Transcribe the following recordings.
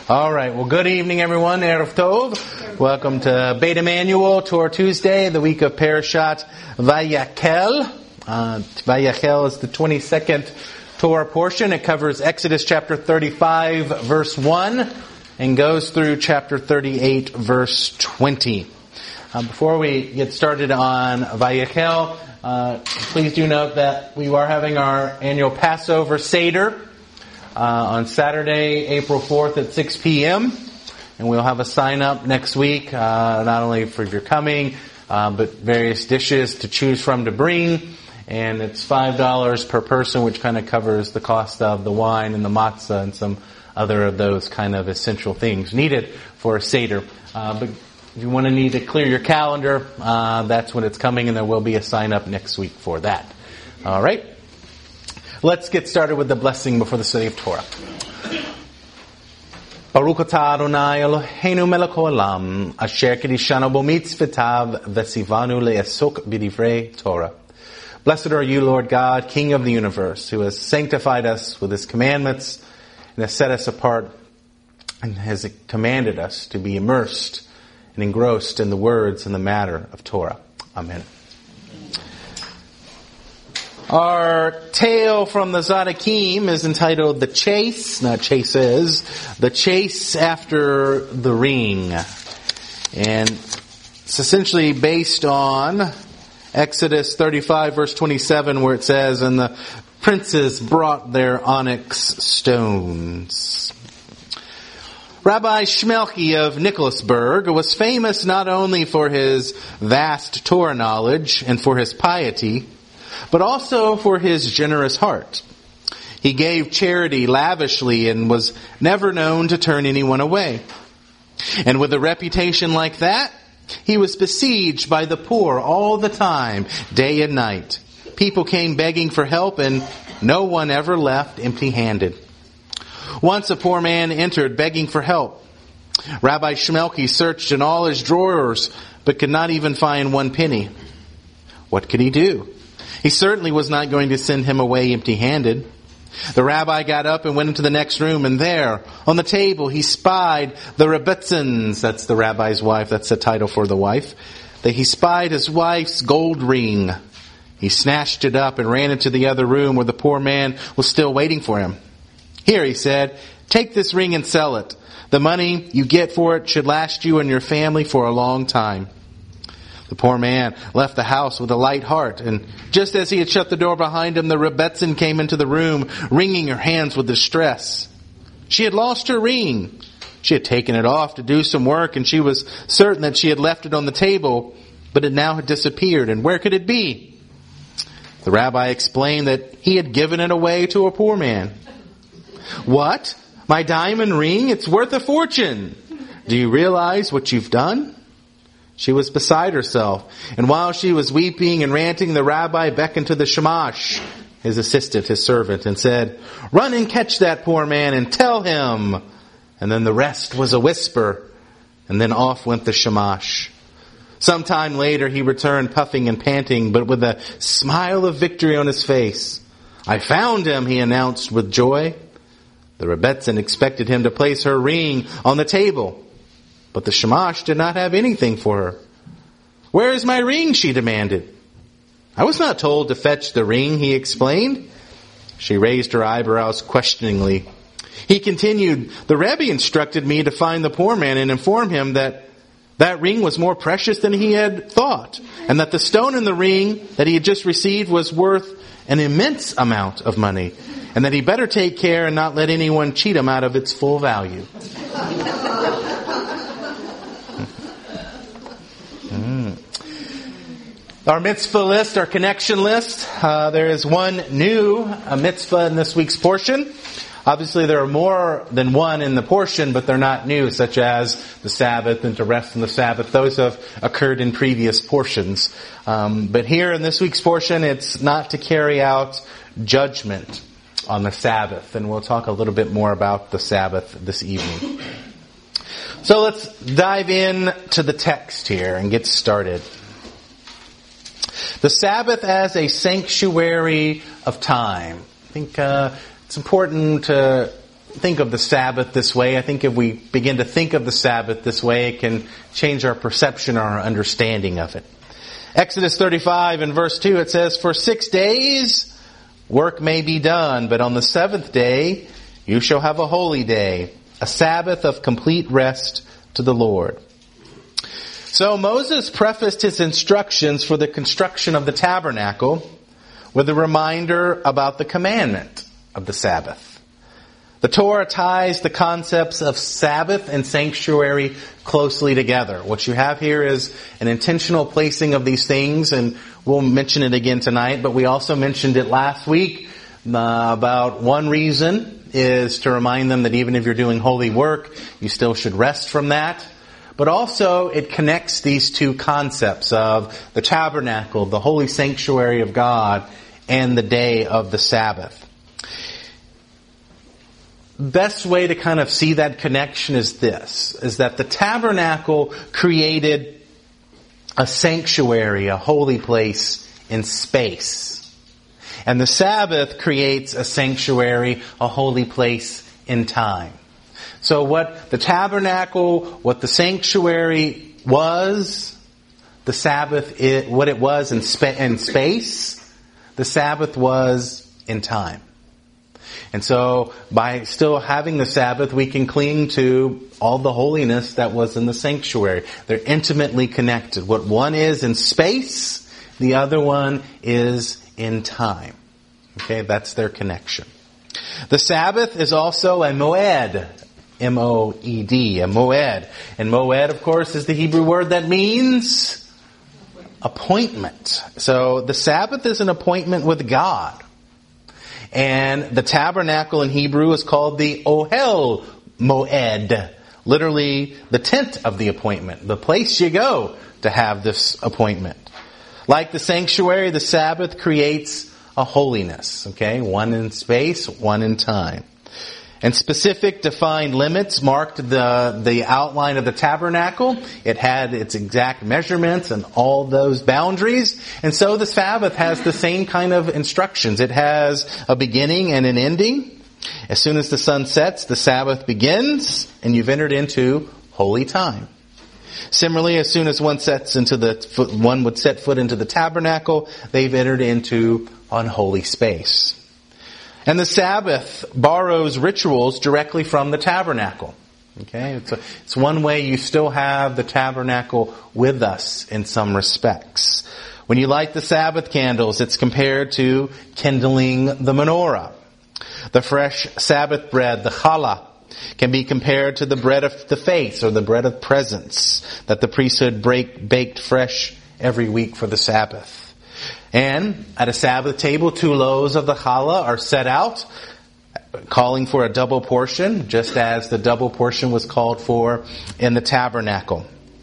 All right. Well, good evening, everyone. Erev Tov. Welcome to Beit Emmanuel, Torah Tuesday, the week of Parashat Vayakhel. Vayakhel is the 22nd Torah portion. It covers Exodus chapter 35, verse 1, and goes through chapter 38, verse 20. Before we get started on Vayakhel, please do note that we are having our annual Passover Seder on Saturday, April 4th at 6 p.m. And we'll have a sign up next week, not only for your coming, but various dishes to choose from to bring. And it's $5 per person, which kind of covers the cost of the wine and the matzah and some other of those kind of essential things needed for a Seder. But if you want to need to clear your calendar, that's when it's coming, and there will be a sign up next week for that. All right. Let's get started with the blessing before the study of Torah. Baruch atah Adonai Eloheinu melech haolam, asher kiddushanu b'mitzvotav v'tzivanu le'asok b'divrei Torah. Blessed are you, Lord God, King of the universe, who has sanctified us with His commandments and has set us apart and has commanded us to be immersed and engrossed in the words and the matter of Torah. Amen. Our tale from the Tzaddikim is entitled The Chase, not Chases, The Chase After the Ring. And it's essentially based on Exodus 35 verse 27, where it says, "And the princes brought their onyx stones." Rabbi Shmelki of Nicholasburg was famous not only for his vast Torah knowledge and for his piety, but also for his generous heart. He gave charity lavishly and was never known to turn anyone away. And with a reputation like that, he was besieged by the poor all the time, day and night. People came begging for help, and no one ever left empty-handed. Once a poor man entered begging for help. Rabbi Shmelki searched in all his drawers, but could not even find one penny. What could he do? He certainly was not going to send him away empty-handed. The rabbi got up and went into the next room, and there, on the table, he spied the Rebbetzins. That's the rabbi's wife. That's the title for the wife. That he spied his wife's gold ring. He snatched it up and ran into the other room where the poor man was still waiting for him. "Here," he said, "take this ring and sell it. The money you get for it should last you and your family for a long time." The poor man left the house with a light heart, and just as he had shut the door behind him, the Rebbetzin came into the room, wringing her hands with distress. She had lost her ring. She had taken it off to do some work, and she was certain that she had left it on the table, but it now had disappeared. And where could it be? The rabbi explained that he had given it away to a poor man. "What? My diamond ring? It's worth a fortune. Do you realize what you've done?" She was beside herself, and while she was weeping and ranting, the rabbi beckoned to the shamash, his assistant, his servant, and said, "Run and catch that poor man and tell him." And then the rest was a whisper, and then off went the shamash. Some time later he returned puffing and panting, but with a smile of victory on his face. "I found him," he announced with joy. The Rebbetzin expected him to place her ring on the table, but the shamash did not have anything for her. "Where is my ring?" she demanded. "I was not told to fetch the ring," he explained. She raised her eyebrows questioningly. He continued, "The Rebbe instructed me to find the poor man and inform him that that ring was more precious than he had thought, and that the stone in the ring that he had just received was worth an immense amount of money, and that he better take care and not let anyone cheat him out of its full value." Our mitzvah list, our connection list. There is one new mitzvah in this week's portion. Obviously, there are more than one in the portion, but they're not new, such as the Sabbath and to rest on the Sabbath. Those have occurred in previous portions. But here in this week's portion, it's not to carry out judgment on the Sabbath. And we'll talk a little bit more about the Sabbath this evening. So let's dive in to the text here and get started. The Sabbath as a sanctuary of time. I think it's important to think of the Sabbath this way. I think if we begin to think of the Sabbath this way, it can change our perception or our understanding of it. Exodus 35 and verse 2, it says, "For 6 days work may be done, but on the seventh day you shall have a holy day, a Sabbath of complete rest to the Lord." So Moses prefaced his instructions for the construction of the tabernacle with a reminder about the commandment of the Sabbath. The Torah ties the concepts of Sabbath and sanctuary closely together. What you have here is an intentional placing of these things, and we'll mention it again tonight, but we also mentioned it last week about one reason is to remind them that even if you're doing holy work, you still should rest from that. But also it connects these two concepts of the tabernacle, the holy sanctuary of God, and the day of the Sabbath. Best way to kind of see that connection is this, is that the tabernacle created a sanctuary, a holy place in space. And the Sabbath creates a sanctuary, a holy place in time. So what the tabernacle, what the sanctuary was, the Sabbath, what it was in space, the Sabbath was in time. And so by still having the Sabbath, we can cling to all the holiness that was in the sanctuary. They're intimately connected. What one is in space, the other one is in time. Okay, that's their connection. The Sabbath is also a moed. M-O-E-D, a moed. And moed, of course, is the Hebrew word that means appointment. So the Sabbath is an appointment with God. And the tabernacle in Hebrew is called the Ohel Moed, literally the tent of the appointment, the place you go to have this appointment. Like the sanctuary, the Sabbath creates a holiness, okay? One in space, one in time. And specific defined limits marked the outline of the tabernacle. It had its exact measurements and all those boundaries. And so the Sabbath has the same kind of instructions. It has a beginning and an ending. As soon as the sun sets, the Sabbath begins, and you've entered into holy time. Similarly, as soon as one would set foot into the tabernacle, they've entered into unholy space. And the Sabbath borrows rituals directly from the tabernacle. Okay, it's one way you still have the tabernacle with us in some respects. When you light the Sabbath candles, it's compared to kindling the menorah. The fresh Sabbath bread, the challah, can be compared to the bread of the faith or the bread of presence that the priesthood baked fresh every week for the Sabbath. And at a Sabbath table, 2 loaves of the challah are set out, calling for a double portion, just as the double portion was called for in the tabernacle.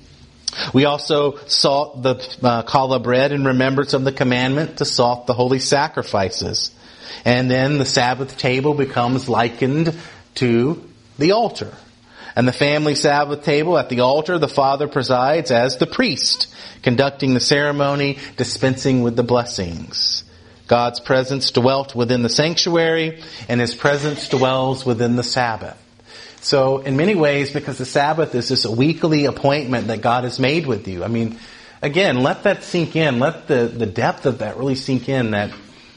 We also salt the challah bread in remembrance of the commandment to salt the holy sacrifices. And then the Sabbath table becomes likened to the altar. And the family Sabbath table at the altar, the father presides as the priest, conducting the ceremony, dispensing with the blessings. God's presence dwelt within the sanctuary, and His presence dwells within the Sabbath. So in many ways, because the Sabbath is this weekly appointment that God has made with you. I mean, again, let that sink in. Let the depth of that really sink in, that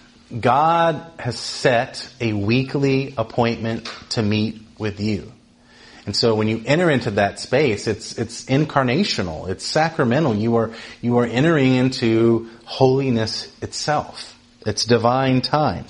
God has set a weekly appointment to meet with you. And so when you enter into that space, it's incarnational, it's sacramental. You are entering into holiness itself. It's divine time.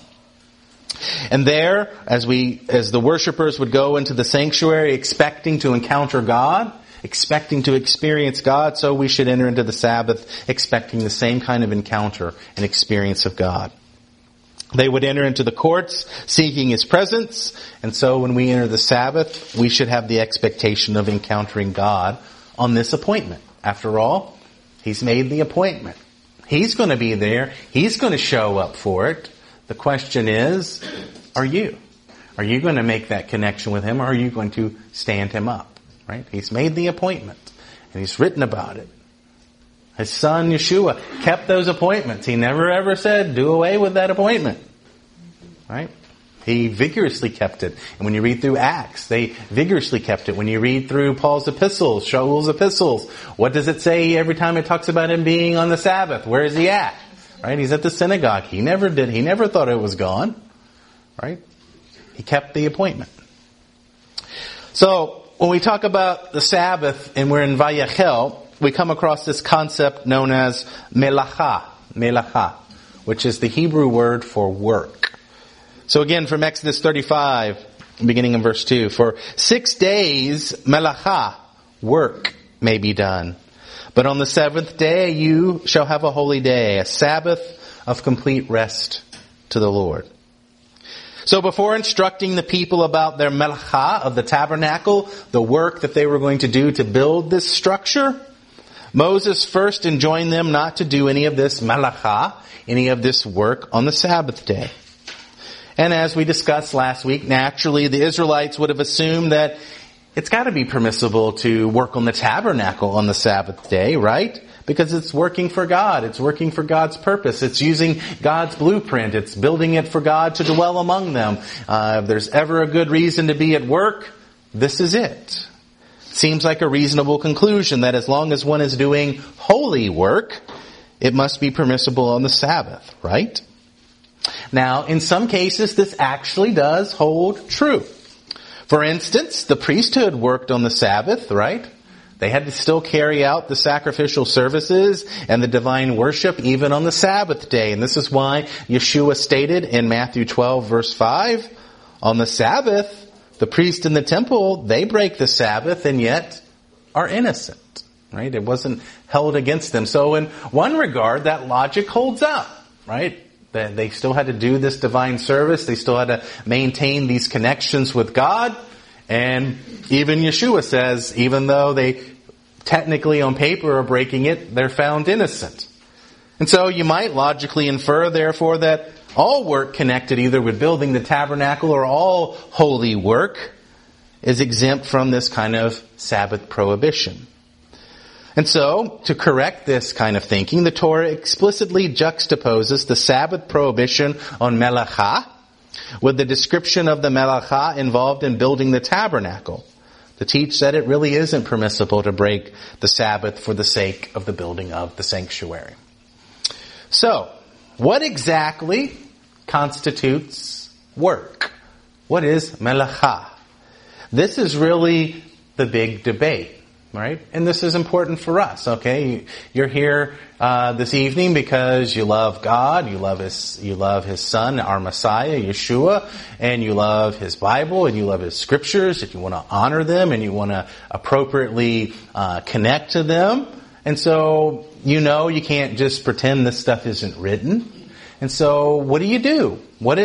And there, as the worshipers would go into the sanctuary expecting to encounter God, expecting to experience God, so we should enter into the Sabbath expecting the same kind of encounter and experience of God. They would enter into the courts seeking His presence, and so when we enter the Sabbath, we should have the expectation of encountering God on this appointment. After all, He's made the appointment. He's going to be there. He's going to show up for it. The question is, are you? Are you going to make that connection with Him, or are you going to stand Him up? Right? He's made the appointment, and He's written about it. His Son, Yeshua, kept those appointments. He never ever said, do away with that appointment. Right? He vigorously kept it. And when you read through Acts, they vigorously kept it. When you read through Paul's epistles, Shaul's epistles, what does it say every time it talks about him being on the Sabbath? Where is he at? Right? He's at the synagogue. He never thought it was gone. Right? He kept the appointment. So, when we talk about the Sabbath and we're in Vayachel, we come across this concept known as melacha, which is the Hebrew word for work. So again, from Exodus 35, beginning in verse 2, for 6 days, melacha, work may be done. But on the seventh day, you shall have a holy day, a Sabbath of complete rest to the Lord. So before instructing the people about their melacha of the tabernacle, the work that they were going to do to build this structure, Moses first enjoined them not to do any of this melacha, any of this work on the Sabbath day. And as we discussed last week, naturally the Israelites would have assumed that it's got to be permissible to work on the tabernacle on the Sabbath day, right? Because it's working for God. It's working for God's purpose. It's using God's blueprint. It's building it for God to dwell among them. If there's ever a good reason to be at work, this is it. Seems like a reasonable conclusion that as long as one is doing holy work, it must be permissible on the Sabbath, right? Now, in some cases, this actually does hold true. For instance, the priesthood worked on the Sabbath, right? They had to still carry out the sacrificial services and the divine worship even on the Sabbath day. And this is why Yeshua stated in Matthew 12, verse 5, on the Sabbath, the priest in the temple, they break the Sabbath and yet are innocent, right? It wasn't held against them. So in one regard, that logic holds up, right? They still had to do this divine service. They still had to maintain these connections with God. And even Yeshua says, even though they technically on paper are breaking it, they're found innocent. And so you might logically infer, therefore, that all work connected either with building the tabernacle or all holy work is exempt from this kind of Sabbath prohibition. And so, to correct this kind of thinking, the Torah explicitly juxtaposes the Sabbath prohibition on melacha with the description of the melacha involved in building the tabernacle, to teach that it really isn't permissible to break the Sabbath for the sake of the building of the sanctuary. So, what exactly constitutes work? What is melacha? This is really the big debate. Right? And this is important for us, okay? You're here this evening because you love God, you love His Son, our Messiah, Yeshua, and you love His Bible, and you love His Scriptures, and you want to honor them, and you want to appropriately connect to them. And so, you can't just pretend this stuff isn't written. And so, what do you do?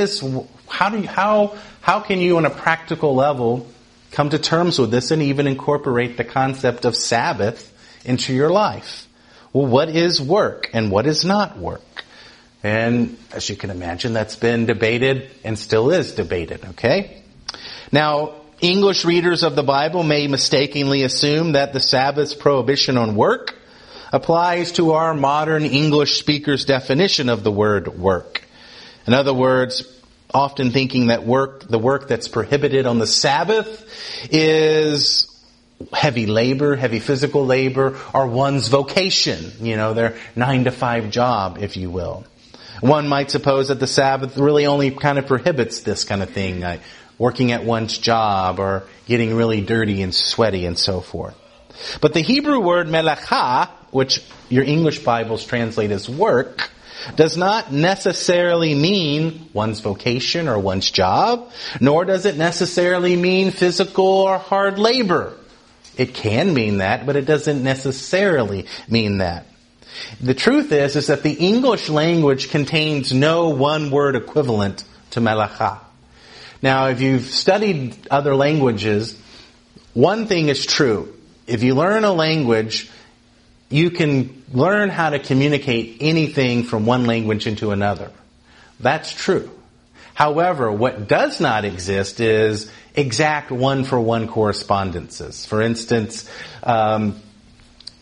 How can you on a practical level come to terms with this and even incorporate the concept of Sabbath into your life? Well, what is work and what is not work? And as you can imagine, that's been debated and still is debated, okay? Now, English readers of the Bible may mistakenly assume that the Sabbath's prohibition on work applies to our modern English speakers' definition of the word work. In other words, often thinking that the work that's prohibited on the Sabbath is heavy labor, heavy physical labor, or one's vocation, their 9-to-5 job, if you will. One might suppose that the Sabbath really only kind of prohibits this kind of thing, like working at one's job or getting really dirty and sweaty and so forth. But the Hebrew word melacha, which your English Bibles translate as work, does not necessarily mean one's vocation or one's job, nor does it necessarily mean physical or hard labor. It can mean that, but it doesn't necessarily mean that. The truth is that the English language contains no one-word equivalent to melacha. Now, if you've studied other languages, one thing is true. If you learn a language, you can learn how to communicate anything from one language into another. That's true. However, what does not exist is exact one-for-one correspondences. For instance,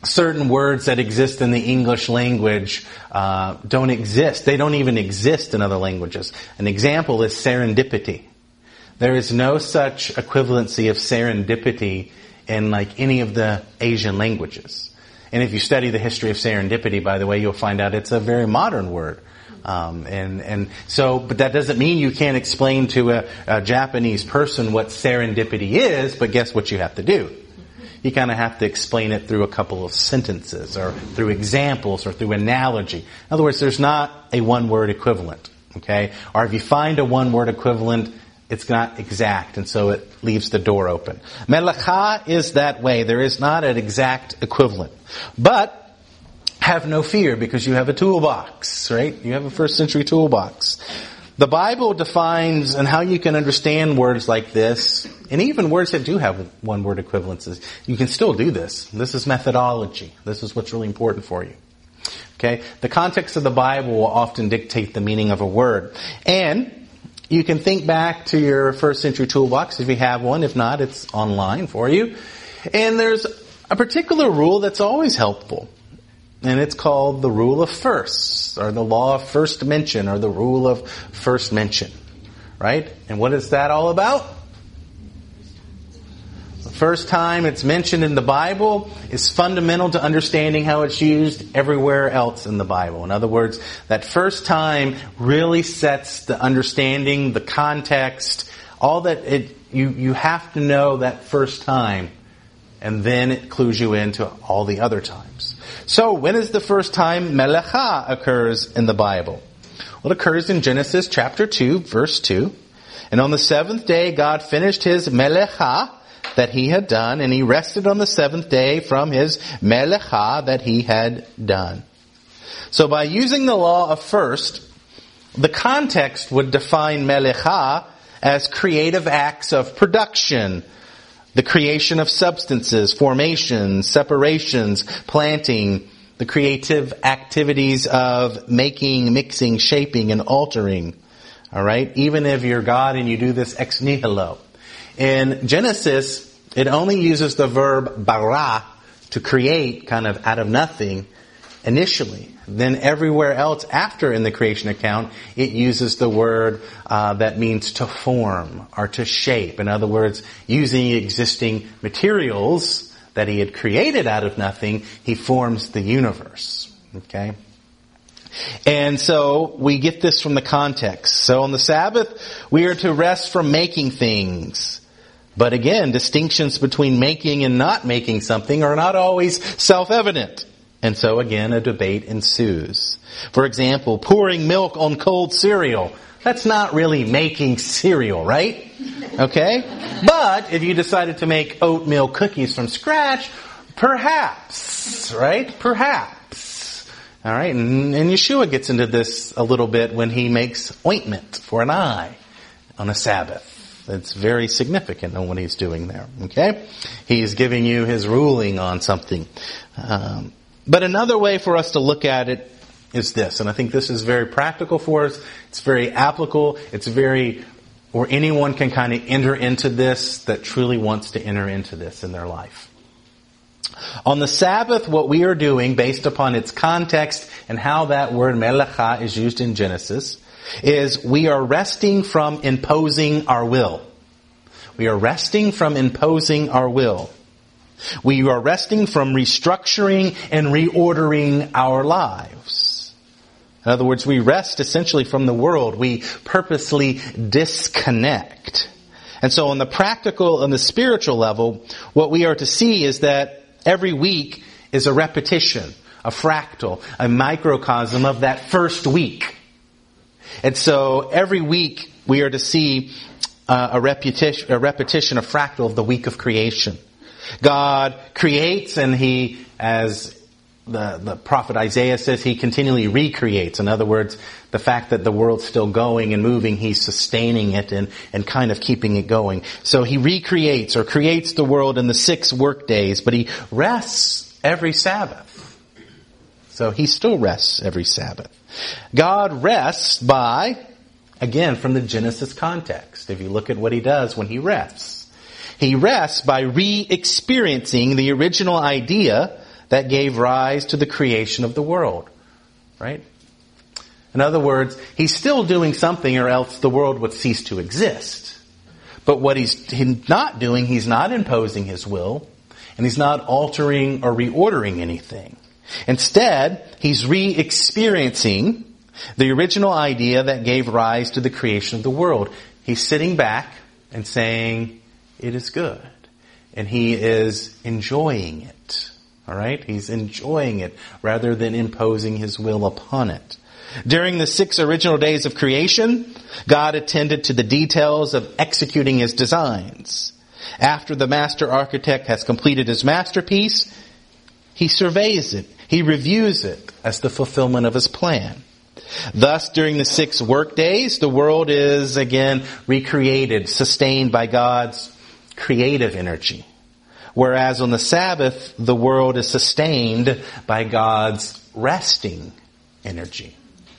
certain words that exist in the English language don't exist. They don't even exist in other languages. An example is serendipity. There is no such equivalency of serendipity in like any of the Asian languages. And if you study the history of serendipity, by the way, you'll find out it's a very modern word. But that doesn't mean you can't explain to a Japanese person what serendipity is, but guess what you have to do? You kind of have to explain it through a couple of sentences or through examples or through analogy. In other words, there's not a one-word equivalent, okay? Or if you find a one-word equivalent, it's not exact, and so it leaves the door open. Melacha is that way. There is not an exact equivalent. But have no fear because you have a toolbox, right? You have a first century toolbox. The Bible defines and how you can understand words like this, and even words that do have one-word equivalences. You can still do this. This is methodology. This is what's really important for you. Okay? The context of the Bible will often dictate the meaning of a word. And you can think back to your first century toolbox if you have one. If not, it's online for you. And there's a particular rule that's always helpful. And it's called the rule of firsts, or the law of first mention, or the rule of first mention. Right? And what is that all about? The first time it's mentioned in the Bible is fundamental to understanding how it's used everywhere else in the Bible. In other words, that first time really sets the understanding, the context, all that you have to know that first time, and then it clues you into all the other times. So, when is the first time melecha occurs in the Bible? Well, it occurs in Genesis chapter 2, verse 2. And on the seventh day, God finished his melecha that he had done, and he rested on the seventh day from his melecha that he had done. So, by using the law of first, the context would define melecha as creative acts of production, the creation of substances, formations, separations, planting, the creative activities of making, mixing, shaping, and altering. All right? Even if you're God and you do this ex nihilo. In Genesis, it only uses the verb bara to create, kind of out of nothing, initially. Then everywhere else after in the creation account, it uses the word that means to form or to shape. In other words, using existing materials that he had created out of nothing, he forms the universe. Okay? And so we get this from the context. So on the Sabbath, we are to rest from making things. But again, distinctions between making and not making something are not always self-evident. And so again, a debate ensues. For example, pouring milk on cold cereal. That's not really making cereal, right? Okay? But if you decided to make oatmeal cookies from scratch, perhaps, right? Perhaps. All right? And Yeshua gets into this a little bit when he makes ointment for an eye on a Sabbath. It's very significant in what he's doing there. Okay? He's giving you his ruling on something. But another way for us to look at it is this, and I think this is very practical for us. It's very applicable. It's or anyone can kind of enter into this that truly wants to enter into this in their life. On the Sabbath, what we are doing, based upon its context and how that word melecha is used in Genesis, is we are resting from imposing our will. We are resting from imposing our will. We are resting from restructuring and reordering our lives. In other words, we rest essentially from the world. We purposely disconnect. And so on the practical and the spiritual level, what we are to see is that every week is a repetition, a fractal, a microcosm of that first week. And so every week we are to see a repetition, a fractal of the week of creation. God creates, and he, as the prophet Isaiah says, he continually recreates. In other words, the fact that the world's still going and moving, he's sustaining it and kind of keeping it going. So he recreates or creates the world in the 6 work days, but he rests every Sabbath. So he still rests every Sabbath. God rests by, again, from the Genesis context. If you look at what he does when he rests. He rests by re-experiencing the original idea that gave rise to the creation of the world. Right? In other words, he's still doing something or else the world would cease to exist. But what he's not doing, he's not imposing his will, and he's not altering or reordering anything. Instead, he's re-experiencing the original idea that gave rise to the creation of the world. He's sitting back and saying, it is good. And he is enjoying it. All right? He's enjoying it rather than imposing his will upon it. During the 6 original days of creation, God attended to the details of executing his designs. After the master architect has completed his masterpiece, he surveys it. He reviews it as the fulfillment of his plan. Thus, during the 6 work days, the world is again recreated, sustained by God's creative energy. Whereas on the Sabbath, the world is sustained by God's resting energy.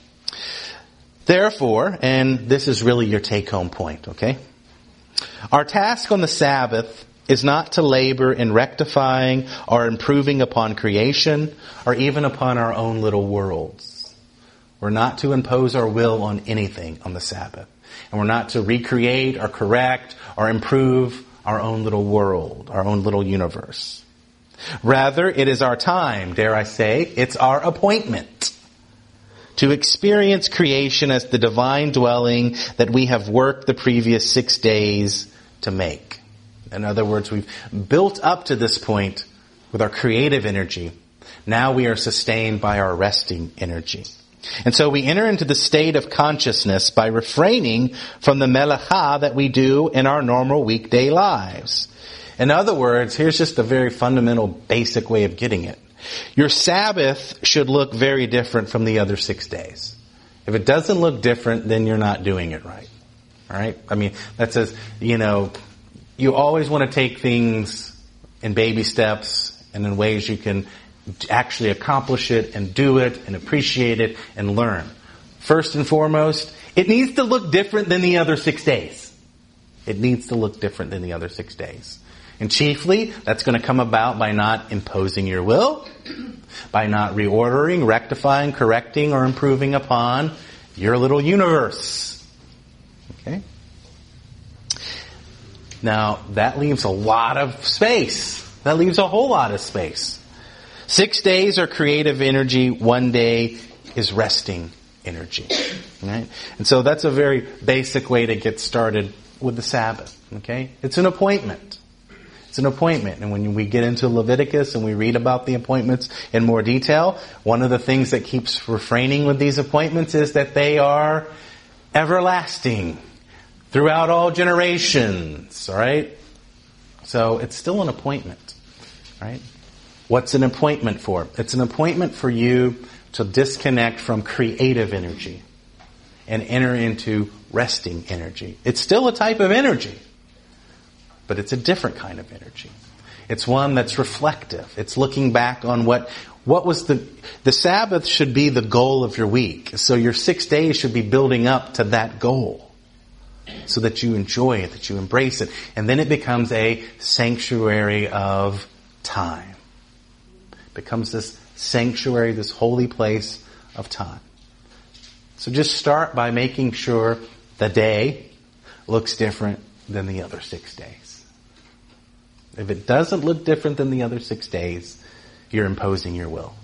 Therefore, and this is really your take-home point, okay? Our task on the Sabbath is not to labor in rectifying or improving upon creation or even upon our own little worlds. We're not to impose our will on anything on the Sabbath. And we're not to recreate or correct or improve our own little world, our own little universe. Rather, it is our time, dare I say, it's our appointment to experience creation as the divine dwelling that we have worked the previous 6 days to make. In other words, we've built up to this point with our creative energy. Now we are sustained by our resting energy. And so we enter into the state of consciousness by refraining from the melacha that we do in our normal weekday lives. In other words, here's just a very fundamental, basic way of getting it. Your Sabbath should look very different from the other 6 days. If it doesn't look different, then you're not doing it right. All right? I mean, that says, you always want to take things in baby steps and in ways you can actually accomplish it and do it and appreciate it and learn. First and foremost, it needs to look different than the other 6 days. It needs to look different than the other 6 days. And chiefly, that's going to come about by not imposing your will, by not reordering, rectifying, correcting, or improving upon your little universe. Okay? Now, that leaves a lot of space. That leaves a whole lot of space. 6 days are creative energy. 1 day is resting energy. Right? And so that's a very basic way to get started with the Sabbath. Okay? It's an appointment. It's an appointment. And when we get into Leviticus and we read about the appointments in more detail, one of the things that keeps refraining with these appointments is that they are everlasting throughout all generations. All right? So it's still an appointment. Right? What's an appointment for? It's an appointment for you to disconnect from creative energy and enter into resting energy. It's still a type of energy, but it's a different kind of energy. It's one that's reflective. It's looking back on what was the Sabbath should be the goal of your week. So your 6 days should be building up to that goal so that you enjoy it, that you embrace it. And then it becomes a sanctuary of time. It becomes this sanctuary, this holy place of time. So just start by making sure the day looks different than the other 6 days. If it doesn't look different than the other 6 days, you're imposing your will.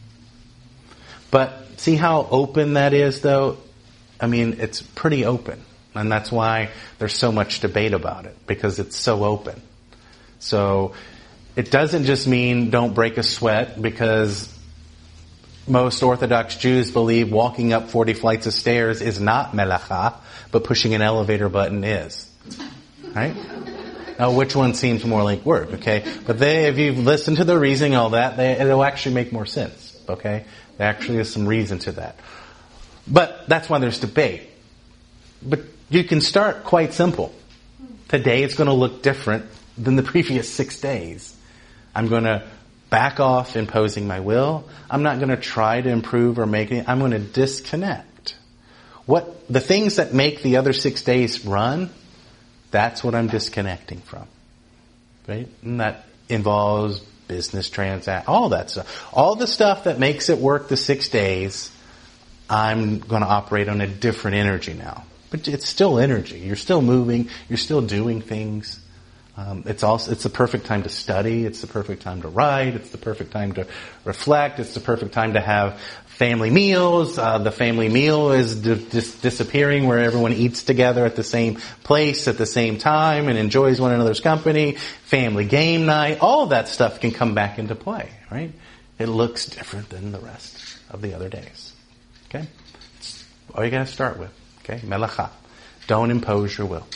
But see how open that is, though? I mean, it's pretty open. And that's why there's so much debate about it, because it's so open. So it doesn't just mean don't break a sweat, because most Orthodox Jews believe walking up 40 flights of stairs is not melacha, but pushing an elevator button is. Right? Now, which one seems more like work, okay? But if you've listened to the reasoning, all that, it'll actually make more sense, okay? There actually is some reason to that. But that's why there's debate. But you can start quite simple. Today it's going to look different than the previous 6 days. I'm going to back off imposing my will. I'm not going to try to improve or make it. I'm going to disconnect. The things that make the other 6 days run, that's what I'm disconnecting from. Right? And that involves business transact, all that stuff. All the stuff that makes it work the 6 days, I'm going to operate on a different energy now. But it's still energy. You're still moving. You're still doing things. It's the perfect time to study. It's the perfect time to write. It's the perfect time to reflect. It's the perfect time to have family meals. The family meal is disappearing where everyone eats together at the same place at the same time and enjoys one another's company. Family game night. All of that stuff can come back into play, right? It looks different than the rest of the other days. Okay? That's all you got to start with. Okay? Melacha. Don't impose your will.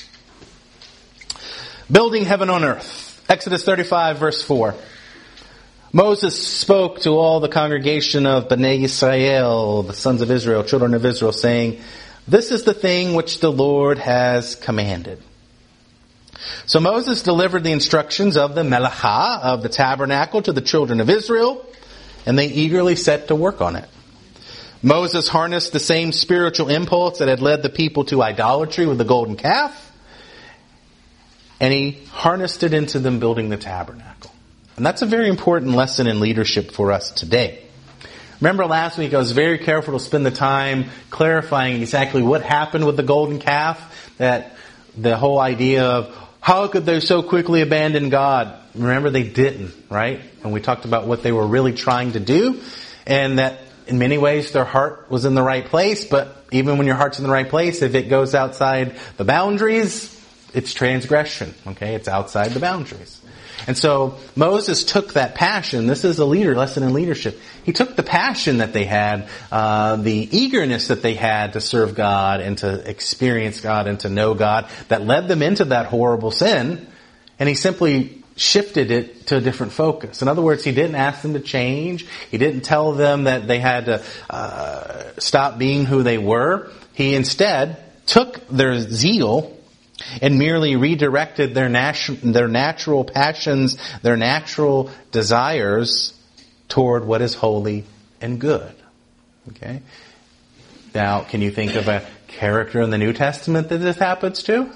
Building heaven on earth. Exodus 35 verse 4. Moses spoke to all the congregation of Bnei Yisrael, the sons of Israel, children of Israel, saying, "This is the thing which the Lord has commanded." So Moses delivered the instructions of the Melacha, of the tabernacle, to the children of Israel, and they eagerly set to work on it. Moses harnessed the same spiritual impulse that had led the people to idolatry with the golden calf, and he harnessed it into them building the tabernacle. And that's a very important lesson in leadership for us today. Remember last week I was very careful to spend the time clarifying exactly what happened with the golden calf, that the whole idea of how could they so quickly abandon God? Remember they didn't, right? And we talked about what they were really trying to do, and that in many ways their heart was in the right place, but even when your heart's in the right place, if it goes outside the boundaries, it's transgression, okay? It's outside the boundaries. And so Moses took that passion. This is a lesson in leadership. He took the passion that they had, the eagerness that they had to serve God and to experience God and to know God that led them into that horrible sin, and he simply shifted it to a different focus. In other words, he didn't ask them to change. He didn't tell them that they had to stop being who they were. He instead took their zeal and merely redirected their natural passions, their natural desires toward what is holy and good. Okay? Now, can you think of a character in the New Testament that this happens to?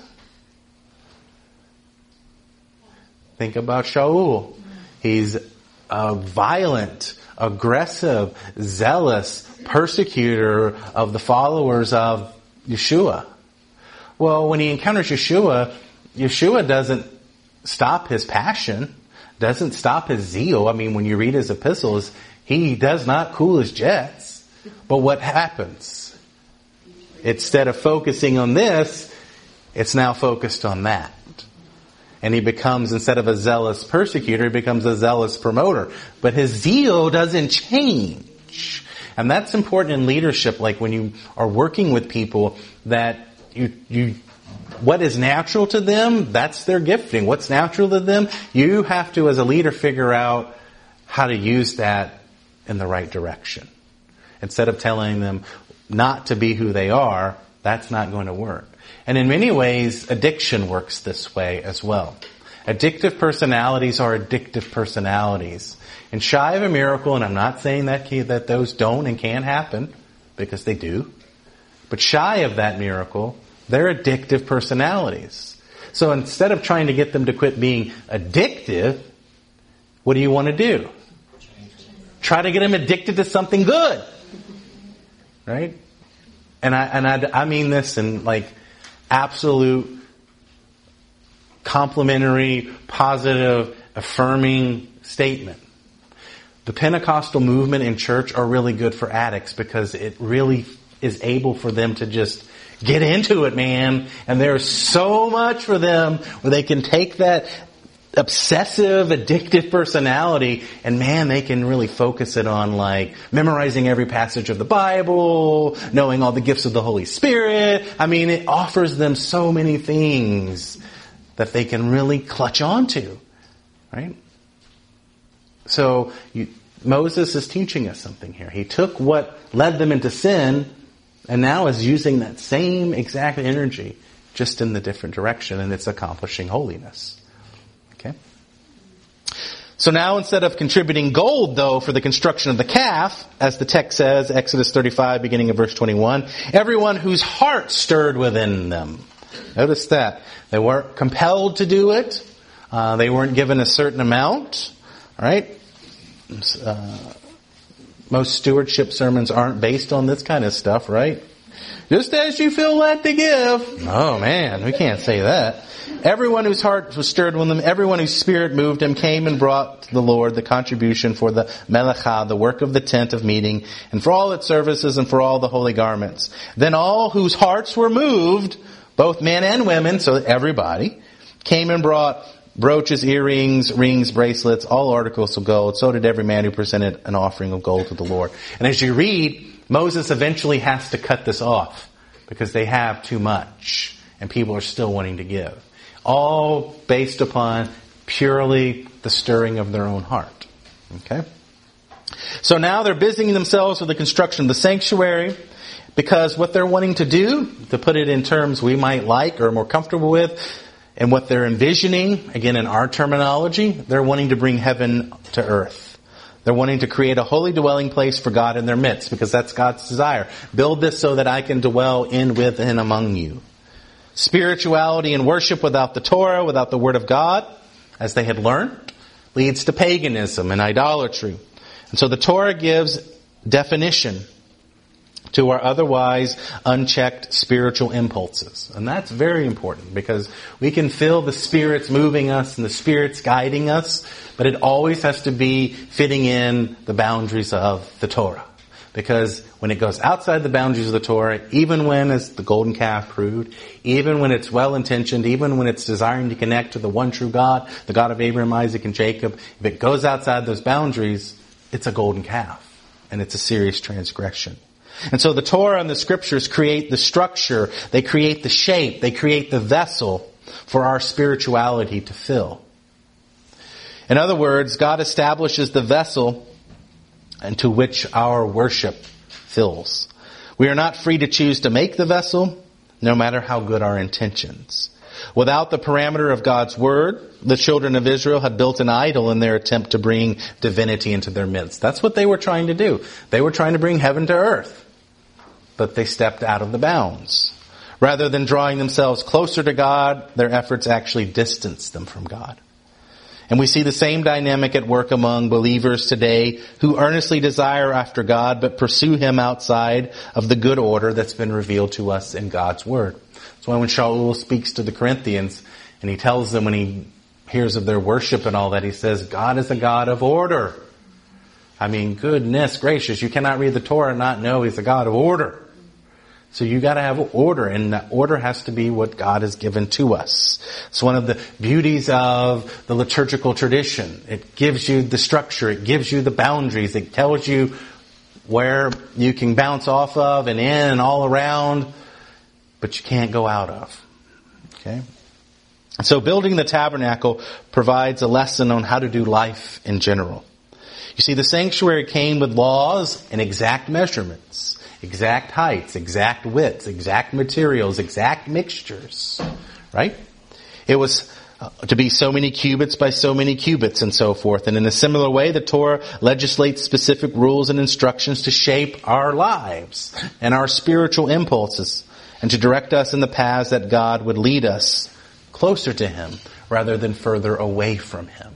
Think about Shaul. He's a violent, aggressive, zealous persecutor of the followers of Yeshua. Well, when he encounters Yeshua, Yeshua doesn't stop his passion, doesn't stop his zeal. I mean, when you read his epistles, he does not cool his jets. But what happens? Instead of focusing on this, it's now focused on that. And he becomes, instead of a zealous persecutor, he becomes a zealous promoter. But his zeal doesn't change. And that's important in leadership, like when you are working with people, that you what is natural to them, that's their gifting. What's natural to them, you have to, as a leader, figure out how to use that in the right direction. Instead of telling them not to be who they are, that's not going to work. And in many ways, addiction works this way as well. Addictive personalities are addictive personalities. And shy of a miracle, and I'm not saying that those don't and can't happen, because they do, but shy of that miracle, they're addictive personalities. So instead of trying to get them to quit being addictive, what do you want to do? Try to get them addicted to something good. Right? And I mean this in like absolute complimentary, positive, affirming statement. The Pentecostal movement in church are really good for addicts because it really is able for them to just get into it, man. And there's so much for them where they can take that obsessive, addictive personality and man, they can really focus it on like memorizing every passage of the Bible, knowing all the gifts of the Holy Spirit. I mean, it offers them so many things that they can really clutch onto, right? So Moses is teaching us something here. He took what led them into sin and now is using that same exact energy just in the different direction, and it's accomplishing holiness. Okay? So now instead of contributing gold, though, for the construction of the calf, as the text says, Exodus 35, beginning of verse 21, everyone whose heart stirred within them. Notice that. They weren't compelled to do it. They weren't given a certain amount. All right? Most stewardship sermons aren't based on this kind of stuff, right? Just as you feel led to give. Oh man, we can't say that. Everyone whose heart was stirred with them, everyone whose spirit moved him, came and brought to the Lord the contribution for the melachah, the work of the tent of meeting, and for all its services and for all the holy garments. Then all whose hearts were moved, both men and women, so everybody, came and brought brooches, earrings, rings, bracelets, all articles of gold. So did every man who presented an offering of gold to the Lord. And as you read, Moses eventually has to cut this off because they have too much and people are still wanting to give. All based upon purely the stirring of their own heart. Okay? So now they're busying themselves with the construction of the sanctuary because what they're wanting to do, to put it in terms we might like or are more comfortable with, and what they're envisioning, again in our terminology, they're wanting to bring heaven to earth. They're wanting to create a holy dwelling place for God in their midst because that's God's desire. Build this so that I can dwell in, with, and among you. Spirituality and worship without the Torah, without the Word of God, as they had learned, leads to paganism and idolatry. And so the Torah gives definition to our otherwise unchecked spiritual impulses. And that's very important because we can feel the Spirit's moving us and the Spirit's guiding us, but it always has to be fitting in the boundaries of the Torah. Because when it goes outside the boundaries of the Torah, even when, as the golden calf proved, even when it's well-intentioned, even when it's desiring to connect to the one true God, the God of Abraham, Isaac, and Jacob, if it goes outside those boundaries, it's a golden calf. And it's a serious transgression. And so the Torah and the Scriptures create the structure, they create the shape, they create the vessel for our spirituality to fill. In other words, God establishes the vessel into which our worship fills. We are not free to choose to make the vessel, no matter how good our intentions. Without the parameter of God's Word, the children of Israel had built an idol in their attempt to bring divinity into their midst. That's what they were trying to do. They were trying to bring heaven to earth. But they stepped out of the bounds. Rather than drawing themselves closer to God, their efforts actually distanced them from God. And we see the same dynamic at work among believers today who earnestly desire after God but pursue Him outside of the good order that's been revealed to us in God's Word. That's why when Shaul speaks to the Corinthians and he tells them when he hears of their worship and all that, he says, God is a God of order. I mean, goodness gracious, you cannot read the Torah and not know He's a God of order. So you got to have order, and that order has to be what God has given to us. It's one of the beauties of the liturgical tradition. It gives you the structure, it gives you the boundaries, it tells you where you can bounce off of and in and all around, but you can't go out of. Okay? So building the tabernacle provides a lesson on how to do life in general. You see, the sanctuary came with laws and exact measurements. Exact heights, exact widths, exact materials, exact mixtures. Right? It was to be so many cubits by so many cubits and so forth. And in a similar way, the Torah legislates specific rules and instructions to shape our lives and our spiritual impulses and to direct us in the paths that God would lead us closer to Him rather than further away from Him.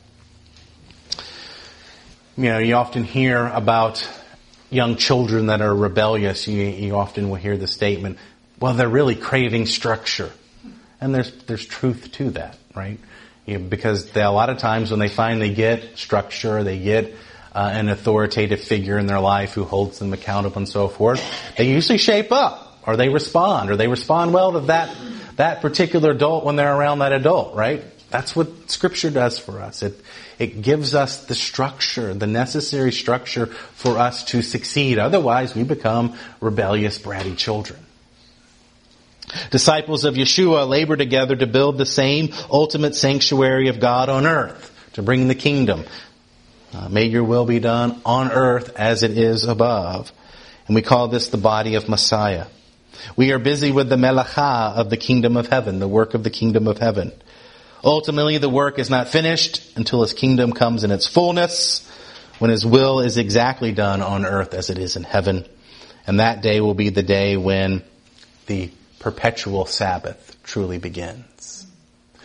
You know, you often hear about young children that are rebellious. You often will hear the statement, well, they're really craving structure. And there's truth to that, right? Because a lot of times when they finally get structure, they get an authoritative figure in their life who holds them accountable and so forth, they usually shape up, or they respond well to that particular adult when they're around that adult, right? That's what Scripture does for us. It gives us the structure, the necessary structure for us to succeed. Otherwise, we become rebellious, bratty children. Disciples of Yeshua labor together to build the same ultimate sanctuary of God on earth, to bring the kingdom. May your will be done on earth as it is above. And we call this the body of Messiah. We are busy with the melachah of the kingdom of heaven, the work of the kingdom of heaven. Ultimately, the work is not finished until His kingdom comes in its fullness, when His will is exactly done on earth as it is in heaven. And that day will be the day when the perpetual Sabbath truly begins.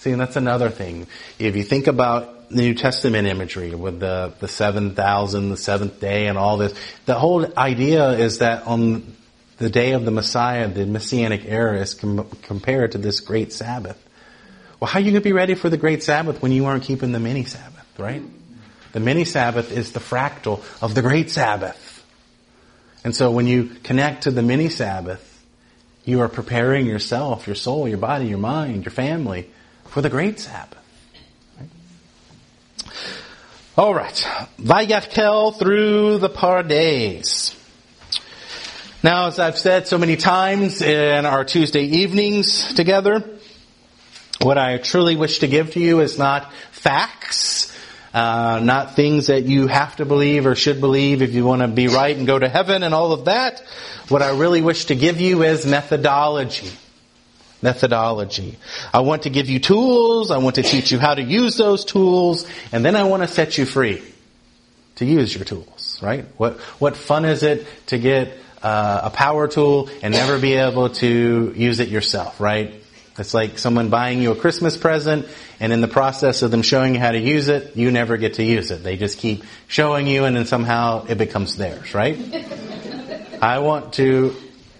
See, and that's another thing. If you think about the New Testament imagery with the 7,000, the seventh day and all this, the whole idea is that on the day of the Messiah, the Messianic era is compared to this great Sabbath. Well, how are you going to be ready for the great Sabbath when you aren't keeping the mini Sabbath, right? The mini Sabbath is the fractal of the great Sabbath. And so when you connect to the mini Sabbath, you are preparing yourself, your soul, your body, your mind, your family for the great Sabbath. Right? All right. Vayakel through the Pardes. Now, as I've said so many times in our Tuesday evenings together, what I truly wish to give to you is not facts, not things that you have to believe or should believe if you want to be right and go to heaven and all of that. What I really wish to give you is methodology. Methodology. I want to give you tools. I want to teach you how to use those tools. And then I want to set you free to use your tools, right? What fun is it to get a power tool and never be able to use it yourself, right? It's like someone buying you a Christmas present, and in the process of them showing you how to use it, you never get to use it. They just keep showing you, and then somehow it becomes theirs, right? I want to,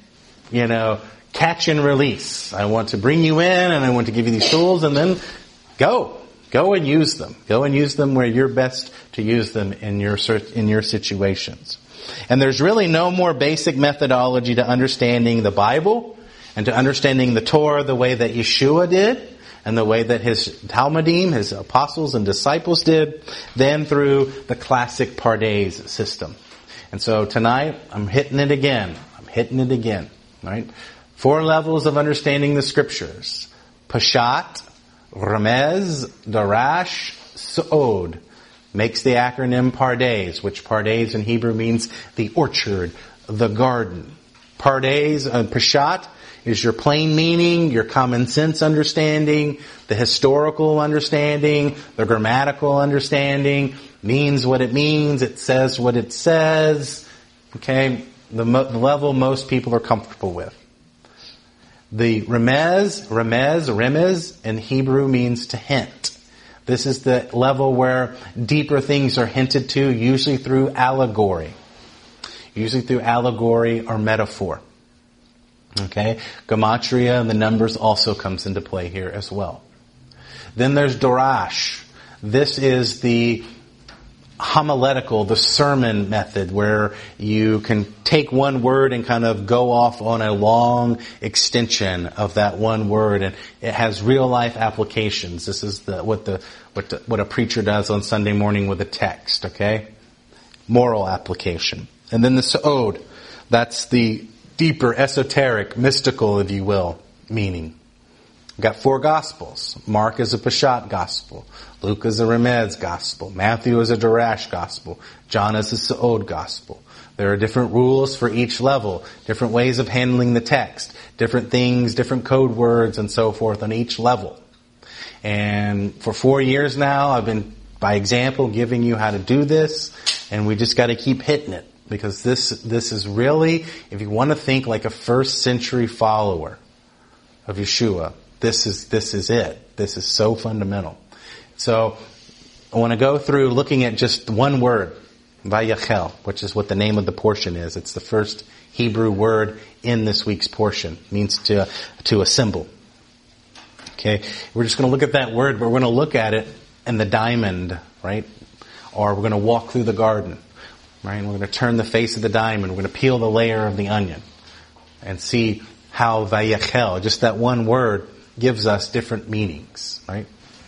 catch and release. I want to bring you in, and I want to give you these tools, and then go and use them. Go and use them where you're best to use them in your situations. And there's really no more basic methodology to understanding the Bible and to understanding the Torah the way that Yeshua did and the way that his Talmudim, his apostles and disciples did, than through the classic Pardes system. And so tonight, I'm hitting it again, right? 4 levels of understanding the Scriptures. Peshat, Remez, Darash, Sod. Makes the acronym Pardes, which Pardes in Hebrew means the orchard, the garden. Pardes, Peshat, is your plain meaning, your common sense understanding, the historical understanding, the grammatical understanding, means what it means, it says what it says. Okay, the level most people are comfortable with. The remez in Hebrew means to hint. This is the level where deeper things are hinted to, usually through allegory. Or metaphor. Okay? Gematria and the numbers also comes into play here as well. Then there's Dorash. This is the homiletical, the sermon method, where you can take one word and kind of go off on a long extension of that one word, and it has real life applications. This is what a preacher does on Sunday morning with a text, okay? Moral application. And then the Sod, that's the deeper, esoteric, mystical, if you will, meaning. We've got 4 Gospels. Mark is a Peshat Gospel. Luke is a Remez Gospel. Matthew is a Darash Gospel. John is a Sod Gospel. There are different rules for each level, different ways of handling the text, different things, different code words, and so forth on each level. And for 4 years now, I've been, by example, giving you how to do this, and we just got to keep hitting it. Because this is really, if you want to think like a first century follower of Yeshua, this is it. This is so fundamental. So I want to go through looking at just one word, Vayachel, which is what the name of the portion is. It's the first Hebrew word in this week's portion. It means to assemble. Okay, we're just going to look at that word, but we're going to look at it in the diamond, right? Or we're going to walk through the garden. Right? And we're going to turn the face of the diamond. We're going to peel the layer of the onion and see how Vayachel, just that one word, gives us different meanings. Right?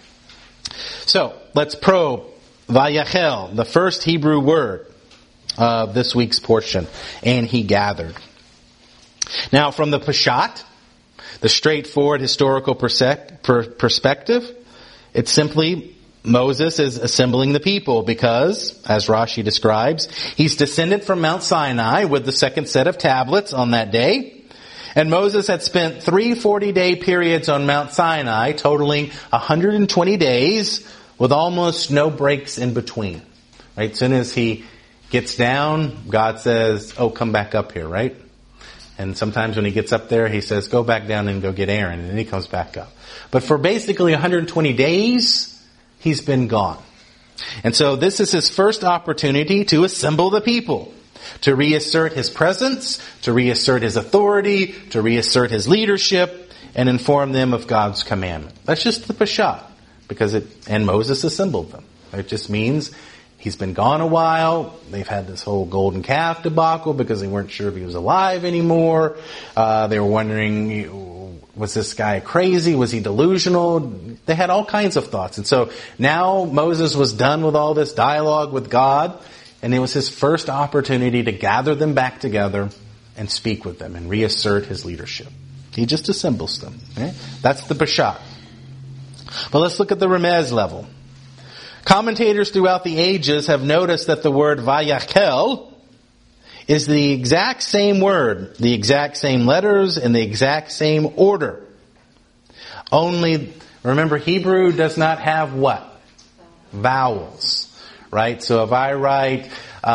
So, let's probe Vayachel, the first Hebrew word of this week's portion. And he gathered. Now, from the Peshat, the straightforward historical perspective, it's simply Moses is assembling the people because, as Rashi describes, he's descended from Mount Sinai with the second set of tablets on that day. And Moses had spent 3 40-day periods on Mount Sinai, totaling 120 days with almost no breaks in between. Right? As soon as he gets down, God says, come back up here, right? And sometimes when he gets up there, he says, go back down and go get Aaron. And then he comes back up. But for basically 120 days, he's been gone. And so this is his first opportunity to assemble the people, to reassert his presence, to reassert his authority, to reassert his leadership, and inform them of God's commandment. That's just the Peshat, and Moses assembled them. It just means he's been gone a while. They've had this whole golden calf debacle because they weren't sure if he was alive anymore. They were wondering, was this guy crazy? Was he delusional? They had all kinds of thoughts. And so now Moses was done with all this dialogue with God, and it was his first opportunity to gather them back together and speak with them and reassert his leadership. He just assembles them. Okay? That's the Peshat. But let's look at the Remez level. Commentators throughout the ages have noticed that the word Vayakel is the exact same word, the exact same letters, in the exact same order. Only, remember, Hebrew does not have what? Vowels. Right? So if I write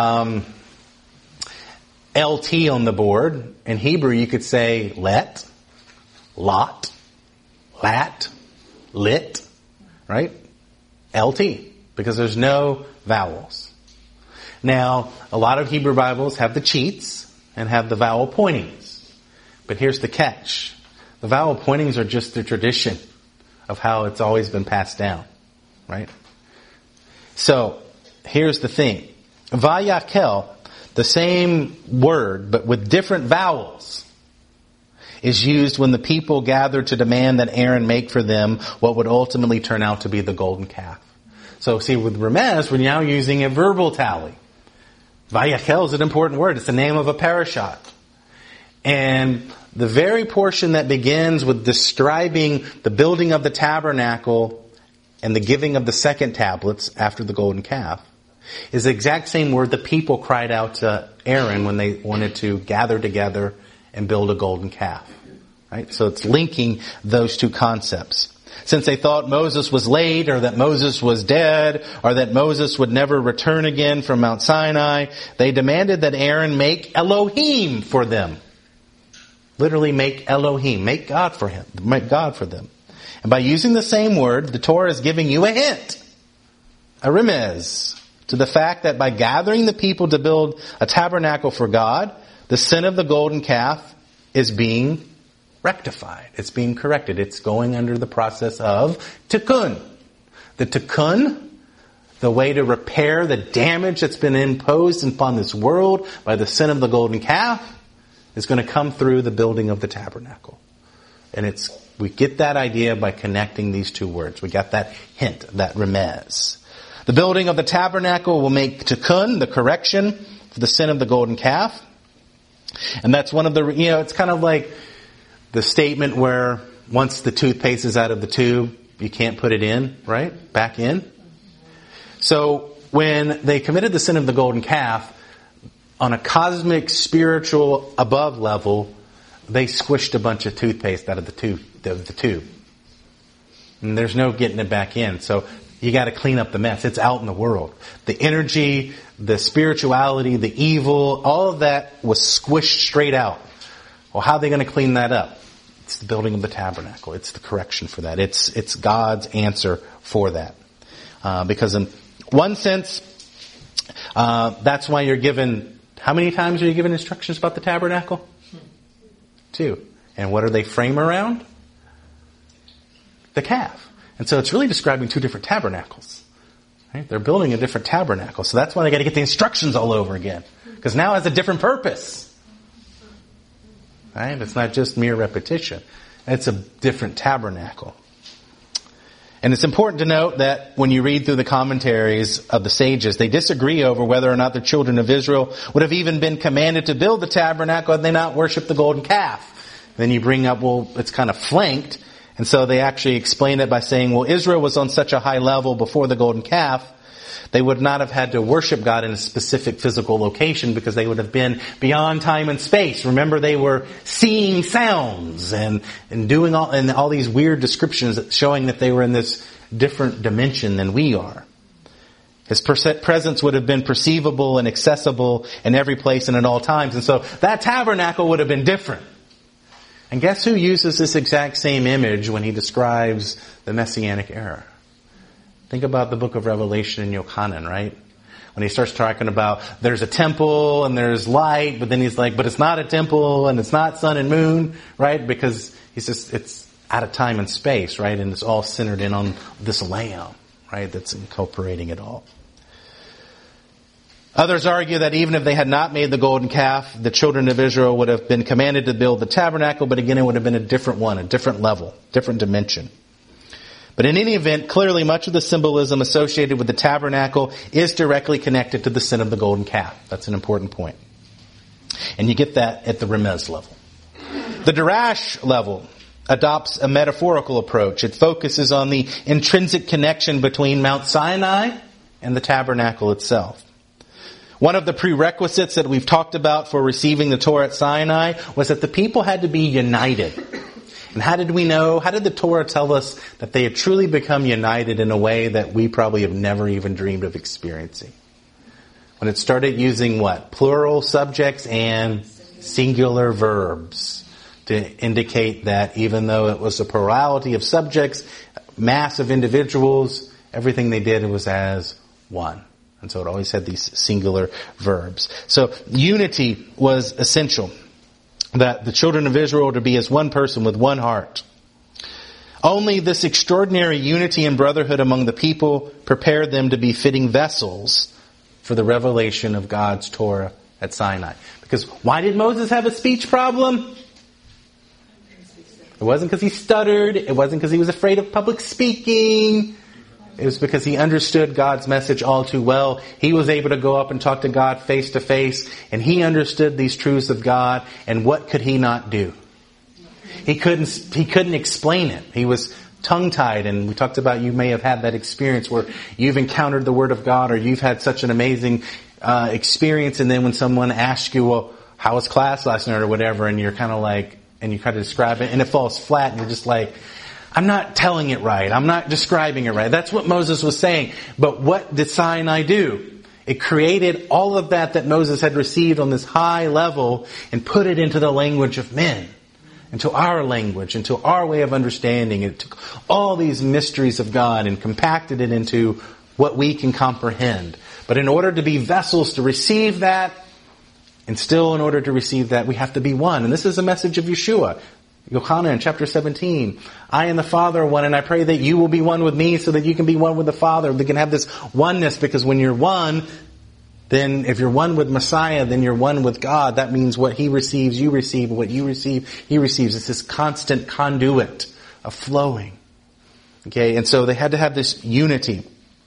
LT on the board, in Hebrew you could say let, lot, lat, lit, right? LT, because there's no vowels. Now, a lot of Hebrew Bibles have the cheats and have the vowel pointings. But here's the catch. The vowel pointings are just the tradition of how it's always been passed down, right? So, here's the thing. Vayakel, the same word, but with different vowels, is used when the people gathered to demand that Aaron make for them what would ultimately turn out to be the golden calf. So see, with Remez, we're now using a verbal tally. Vayakel is an important word. It's the name of a parashat. And the very portion that begins with describing the building of the tabernacle and the giving of the second tablets after the golden calf is the exact same word the people cried out to Aaron when they wanted to gather together and build a golden calf. Right? So it's linking those two concepts. Since they thought Moses was late, or that Moses was dead, or that Moses would never return again from Mount Sinai, they demanded that Aaron make Elohim for them. Literally make Elohim, make God for them. And by using the same word, the Torah is giving you a hint, a remez, to the fact that by gathering the people to build a tabernacle for God, the sin of the golden calf is being rectified. It's being corrected. It's going under the process of tikkun. The tikkun, the way to repair the damage that's been imposed upon this world by the sin of the golden calf, is going to come through the building of the tabernacle. And we get that idea by connecting these two words. We got that hint, that remez. The building of the tabernacle will make tikkun, the correction for the sin of the golden calf. And that's one of the, it's kind of like the statement where once the toothpaste is out of the tube, you can't put it in, right? Back in. So when they committed the sin of the golden calf, on a cosmic, spiritual, above level, they squished a bunch of toothpaste out of the tube. And there's no getting it back in. So you got to clean up the mess. It's out in the world. The energy, the spirituality, the evil, all of that was squished straight out. Well, how are they going to clean that up? It's the building of the tabernacle. It's the correction for that. It's God's answer for that. Because in one sense, that's why you're given, how many times are you given instructions about the tabernacle? 2. And what are they frame around? The calf. And so it's really describing 2 different tabernacles. Right? They're building a different tabernacle. So that's why they got to get the instructions all over again. Because now it has a different purpose. Right? It's not just mere repetition. It's a different tabernacle. And it's important to note that when you read through the commentaries of the sages, they disagree over whether or not the children of Israel would have even been commanded to build the tabernacle had they not worshipped the golden calf. Then you bring up, well, it's kind of flanked. And so they actually explain it by saying, well, Israel was on such a high level before the golden calf, they would not have had to worship God in a specific physical location because they would have been beyond time and space. Remember, they were seeing sounds and doing all these weird descriptions showing that they were in this different dimension than we are. His presence would have been perceivable and accessible in every place and at all times. And so that tabernacle would have been different. And guess who uses this exact same image when he describes the Messianic era? Think about the book of Revelation in Yochanan, right? When he starts talking about there's a temple and there's light, but then he's like, but it's not a temple and it's not sun and moon, right? Because he says it's out of time and space, right? And it's all centered in on this Lamb, right? That's incorporating it all. Others argue that even if they had not made the golden calf, the children of Israel would have been commanded to build the tabernacle, but again, it would have been a different one, a different level, different dimension. But in any event, clearly much of the symbolism associated with the tabernacle is directly connected to the sin of the golden calf. That's an important point. And you get that at the Remez level. The Darash level adopts a metaphorical approach. It focuses on the intrinsic connection between Mount Sinai and the tabernacle itself. One of the prerequisites that we've talked about for receiving the Torah at Sinai was that the people had to be united. And how did we know? How did the Torah tell us that they had truly become united in a way that we probably have never even dreamed of experiencing? When it started using what? Plural subjects and singular verbs to indicate that even though it was a plurality of subjects, mass of individuals, everything they did was as one. And so it always had these singular verbs. So unity was essential. That the children of Israel were to be as one person with one heart. Only this extraordinary unity and brotherhood among the people prepared them to be fitting vessels for the revelation of God's Torah at Sinai. Because why did Moses have a speech problem? It wasn't because he stuttered. It wasn't because he was afraid of public speaking. It was because he understood God's message all too well. He was able to go up and talk to God face to face, and he understood these truths of God, and what could he not do? He couldn't explain it. He was tongue-tied, and we talked about you may have had that experience where you've encountered the Word of God, or you've had such an amazing experience, and then when someone asks you, well, how was class last night or whatever, and you're kind of like, and you try to describe it, and it falls flat, and you're just like, I'm not telling it right. I'm not describing it right. That's what Moses was saying. But what did Sinai do? It created all of that Moses had received on this high level and put it into the language of men, into our language, into our way of understanding. It took all these mysteries of God and compacted it into what we can comprehend. But in order to be vessels to receive that, and still in order to receive that, we have to be one. And this is a message of Yeshua. Yochanan chapter 17. I and the Father are one, and I pray that you will be one with me so that you can be one with the Father. They can have this oneness, because when you're one, then if you're one with Messiah, then you're one with God. That means what He receives, you receive. And what you receive, He receives. It's this constant conduit of flowing. Okay, and so they had to have this unity.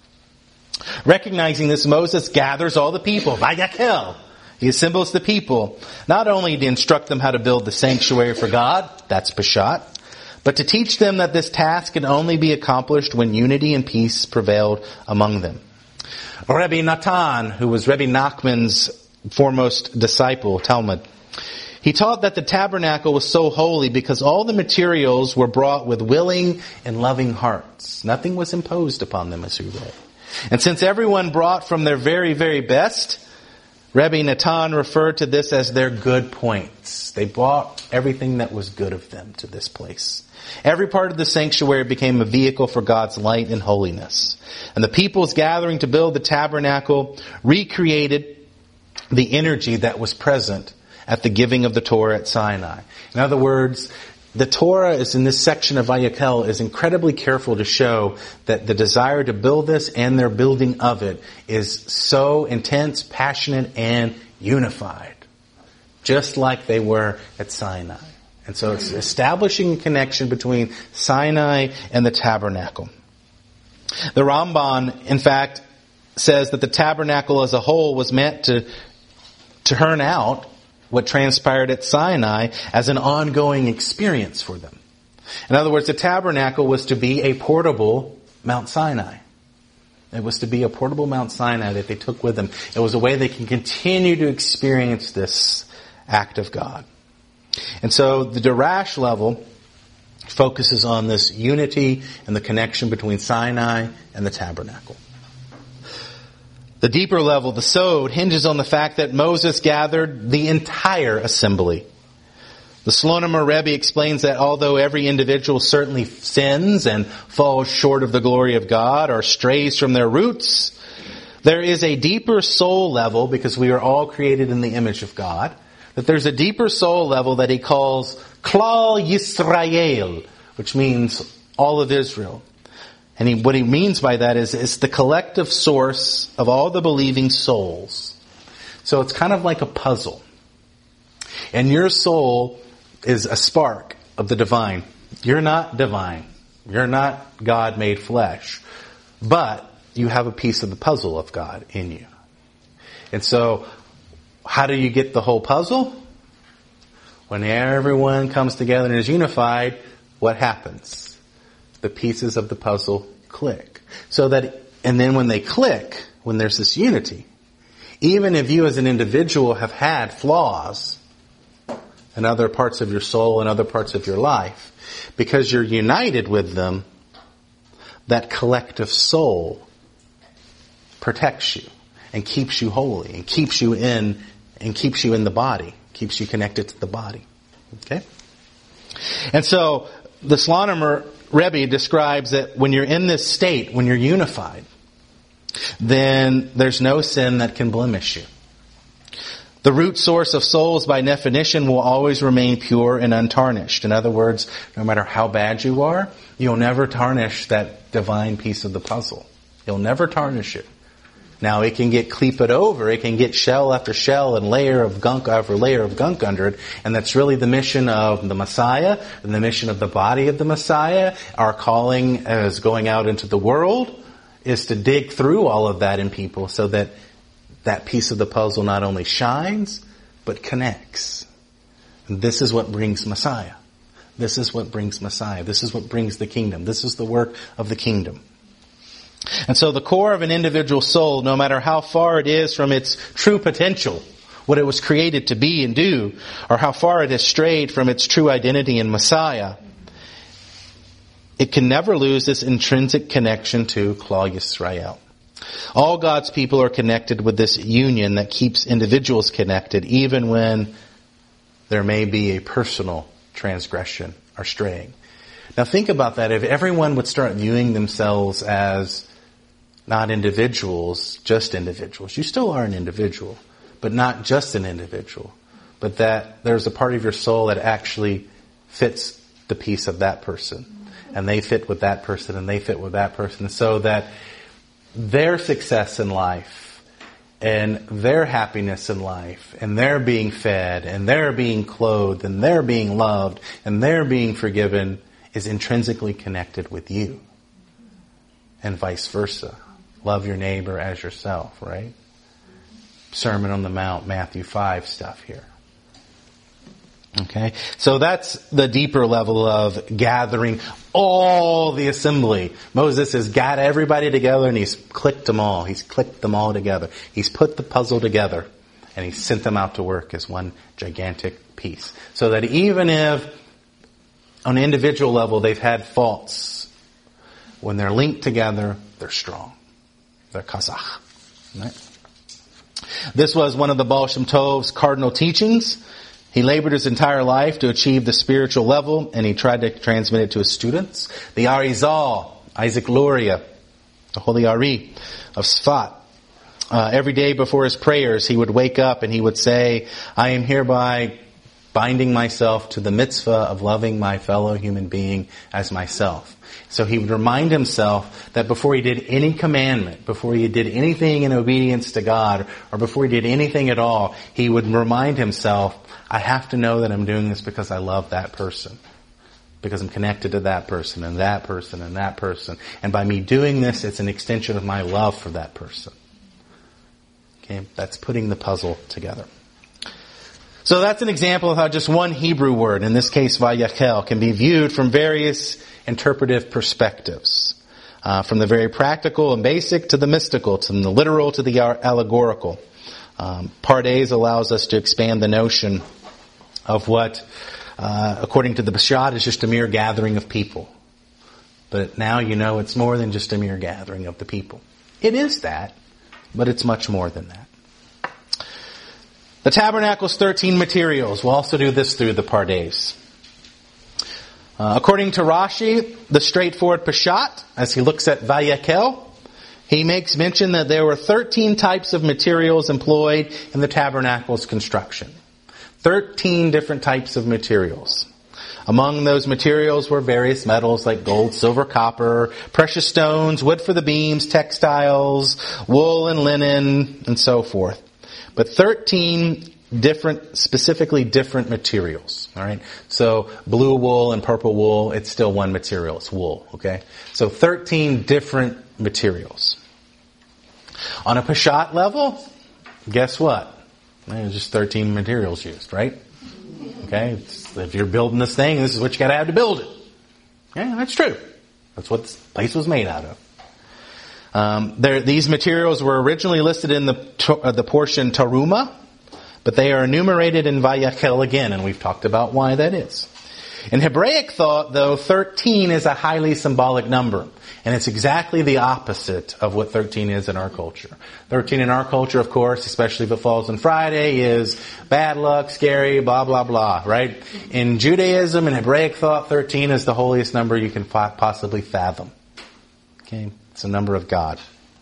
Recognizing this, Moses gathers all the people. Vayakel. He assembles the people, not only to instruct them how to build the sanctuary for God, that's Peshat, but to teach them that this task can only be accomplished when unity and peace prevailed among them. Rabbi Natan, who was Rabbi Nachman's foremost disciple, Talmud, he taught that the tabernacle was so holy because all the materials were brought with willing and loving hearts. Nothing was imposed upon them, as we read. And since everyone brought from their very, very best, Rabbi Natan referred to this as their good points. They brought everything that was good of them to this place. Every part of the sanctuary became a vehicle for God's light and holiness. And the people's gathering to build the tabernacle recreated the energy that was present at the giving of the Torah at Sinai. In other words, the Torah is in this section of Vayakel is incredibly careful to show that the desire to build this and their building of it is so intense, passionate, and unified. Just like they were at Sinai. And so it's establishing a connection between Sinai and the tabernacle. The Ramban, in fact, says that the tabernacle as a whole was meant to turn out what transpired at Sinai as an ongoing experience for them. In other words, the tabernacle was to be a portable Mount Sinai. It was to be a portable Mount Sinai that they took with them. It was a way they can continue to experience this act of God. And so the Darash level focuses on this unity and the connection between Sinai and the tabernacle. The deeper level, the sod, hinges on the fact that Moses gathered the entire assembly. The Slonimer Rebbe explains that although every individual certainly sins and falls short of the glory of God or strays from their roots, there is a deeper soul level, because we are all created in the image of God, that there's a deeper soul level that he calls Klal Yisrael, which means all of Israel. And what he means by that is it's the collective source of all the believing souls. So it's kind of like a puzzle. And your soul is a spark of the divine. You're not divine. You're not God made flesh. But you have a piece of the puzzle of God in you. And so, how do you get the whole puzzle? When everyone comes together and is unified, what happens? The pieces of the puzzle click. And then when they click, when there's this unity, even if you as an individual have had flaws in other parts of your soul and other parts of your life, because you're united with them, that collective soul protects you and keeps you holy and keeps you in the body, keeps you connected to the body. Okay? And so the Slonimer Rebbe describes that when you're in this state, when you're unified, then there's no sin that can blemish you. The root source of souls, by definition, will always remain pure and untarnished. In other words, no matter how bad you are, you'll never tarnish that divine piece of the puzzle. You'll never tarnish it. Now, it can get cleaped over, it can get shell after shell and layer of gunk after layer of gunk under it, and that's really the mission of the Messiah, and the mission of the body of the Messiah. Our calling as going out into the world is to dig through all of that in people so that that piece of the puzzle not only shines, but connects. And this is what brings Messiah. This is what brings Messiah. This is what brings the kingdom. This is the work of the kingdom. And so the core of an individual soul, no matter how far it is from its true potential, what it was created to be and do, or how far it has strayed from its true identity in Messiah, it can never lose this intrinsic connection to Klal Yisrael. All God's people are connected with this union that keeps individuals connected, even when there may be a personal transgression or straying. Now think about that. If everyone would start viewing themselves as not individuals, just individuals. You still are an individual, but not just an individual. But that there's a part of your soul that actually fits the piece of that person. And they fit with that person, and they fit with that person. So that their success in life, and their happiness in life, and their being fed, and their being clothed, and their being loved, and their being forgiven is intrinsically connected with you. And vice versa. Love your neighbor as yourself, right? Sermon on the Mount, Matthew 5 stuff here. Okay? So that's the deeper level of gathering all the assembly. Moses has got everybody together and he's clicked them all. He's clicked them all together. He's put the puzzle together and he's sent them out to work as one gigantic piece. So that even if on an individual level they've had faults, when they're linked together, they're strong. They're Kazakh. Right? This was one of the Baal Shem Tov's cardinal teachings. He labored his entire life to achieve the spiritual level, and he tried to transmit it to his students. The Arizal, Isaac Luria, the Holy Ari of Sfat, every day before his prayers, he would wake up and he would say, I am hereby binding myself to the mitzvah of loving my fellow human being as myself. So he would remind himself that before he did any commandment, before he did anything in obedience to God, or before he did anything at all, he would remind himself, I have to know that I'm doing this because I love that person. Because I'm connected to that person and that person and that person. And by me doing this, it's an extension of my love for that person. Okay, that's putting the puzzle together. So that's an example of how just one Hebrew word, in this case Vayakhel, can be viewed from various interpretive perspectives. From the very practical and basic to the mystical, from the literal to the allegorical. Pardes allows us to expand the notion of what, according to the Peshat, is just a mere gathering of people. But now you know it's more than just a mere gathering of the people. It is that, but it's much more than that. The tabernacle's 13 materials. We'll also do this through the Pardes. According to Rashi, the straightforward Peshat, as he looks at Vayekel, he makes mention that there were 13 types of materials employed in the tabernacle's construction. 13 different types of materials. Among those materials were various metals like gold, silver, copper, precious stones, wood for the beams, textiles, wool and linen, and so forth. But 13 specifically different materials. All right. So blue wool and purple wool, it's still one material. It's wool. Okay. So 13 different materials. On a Peshat level, guess what? There's just 13 materials used, right? Okay. If you're building this thing, this is what you got to have to build it. Yeah, that's true. That's what this place was made out of. These materials were originally listed in the portion Teruma, but they are enumerated in Vayekel again, and we've talked about why that is. In Hebraic thought, though, 13 is a highly symbolic number, and it's exactly the opposite of what 13 is in our culture. 13 in our culture, of course, especially if it falls on Friday, is bad luck, scary, blah, blah, blah, right? In Judaism and Hebraic thought, 13 is the holiest number you can possibly fathom. Okay? It's a number of God.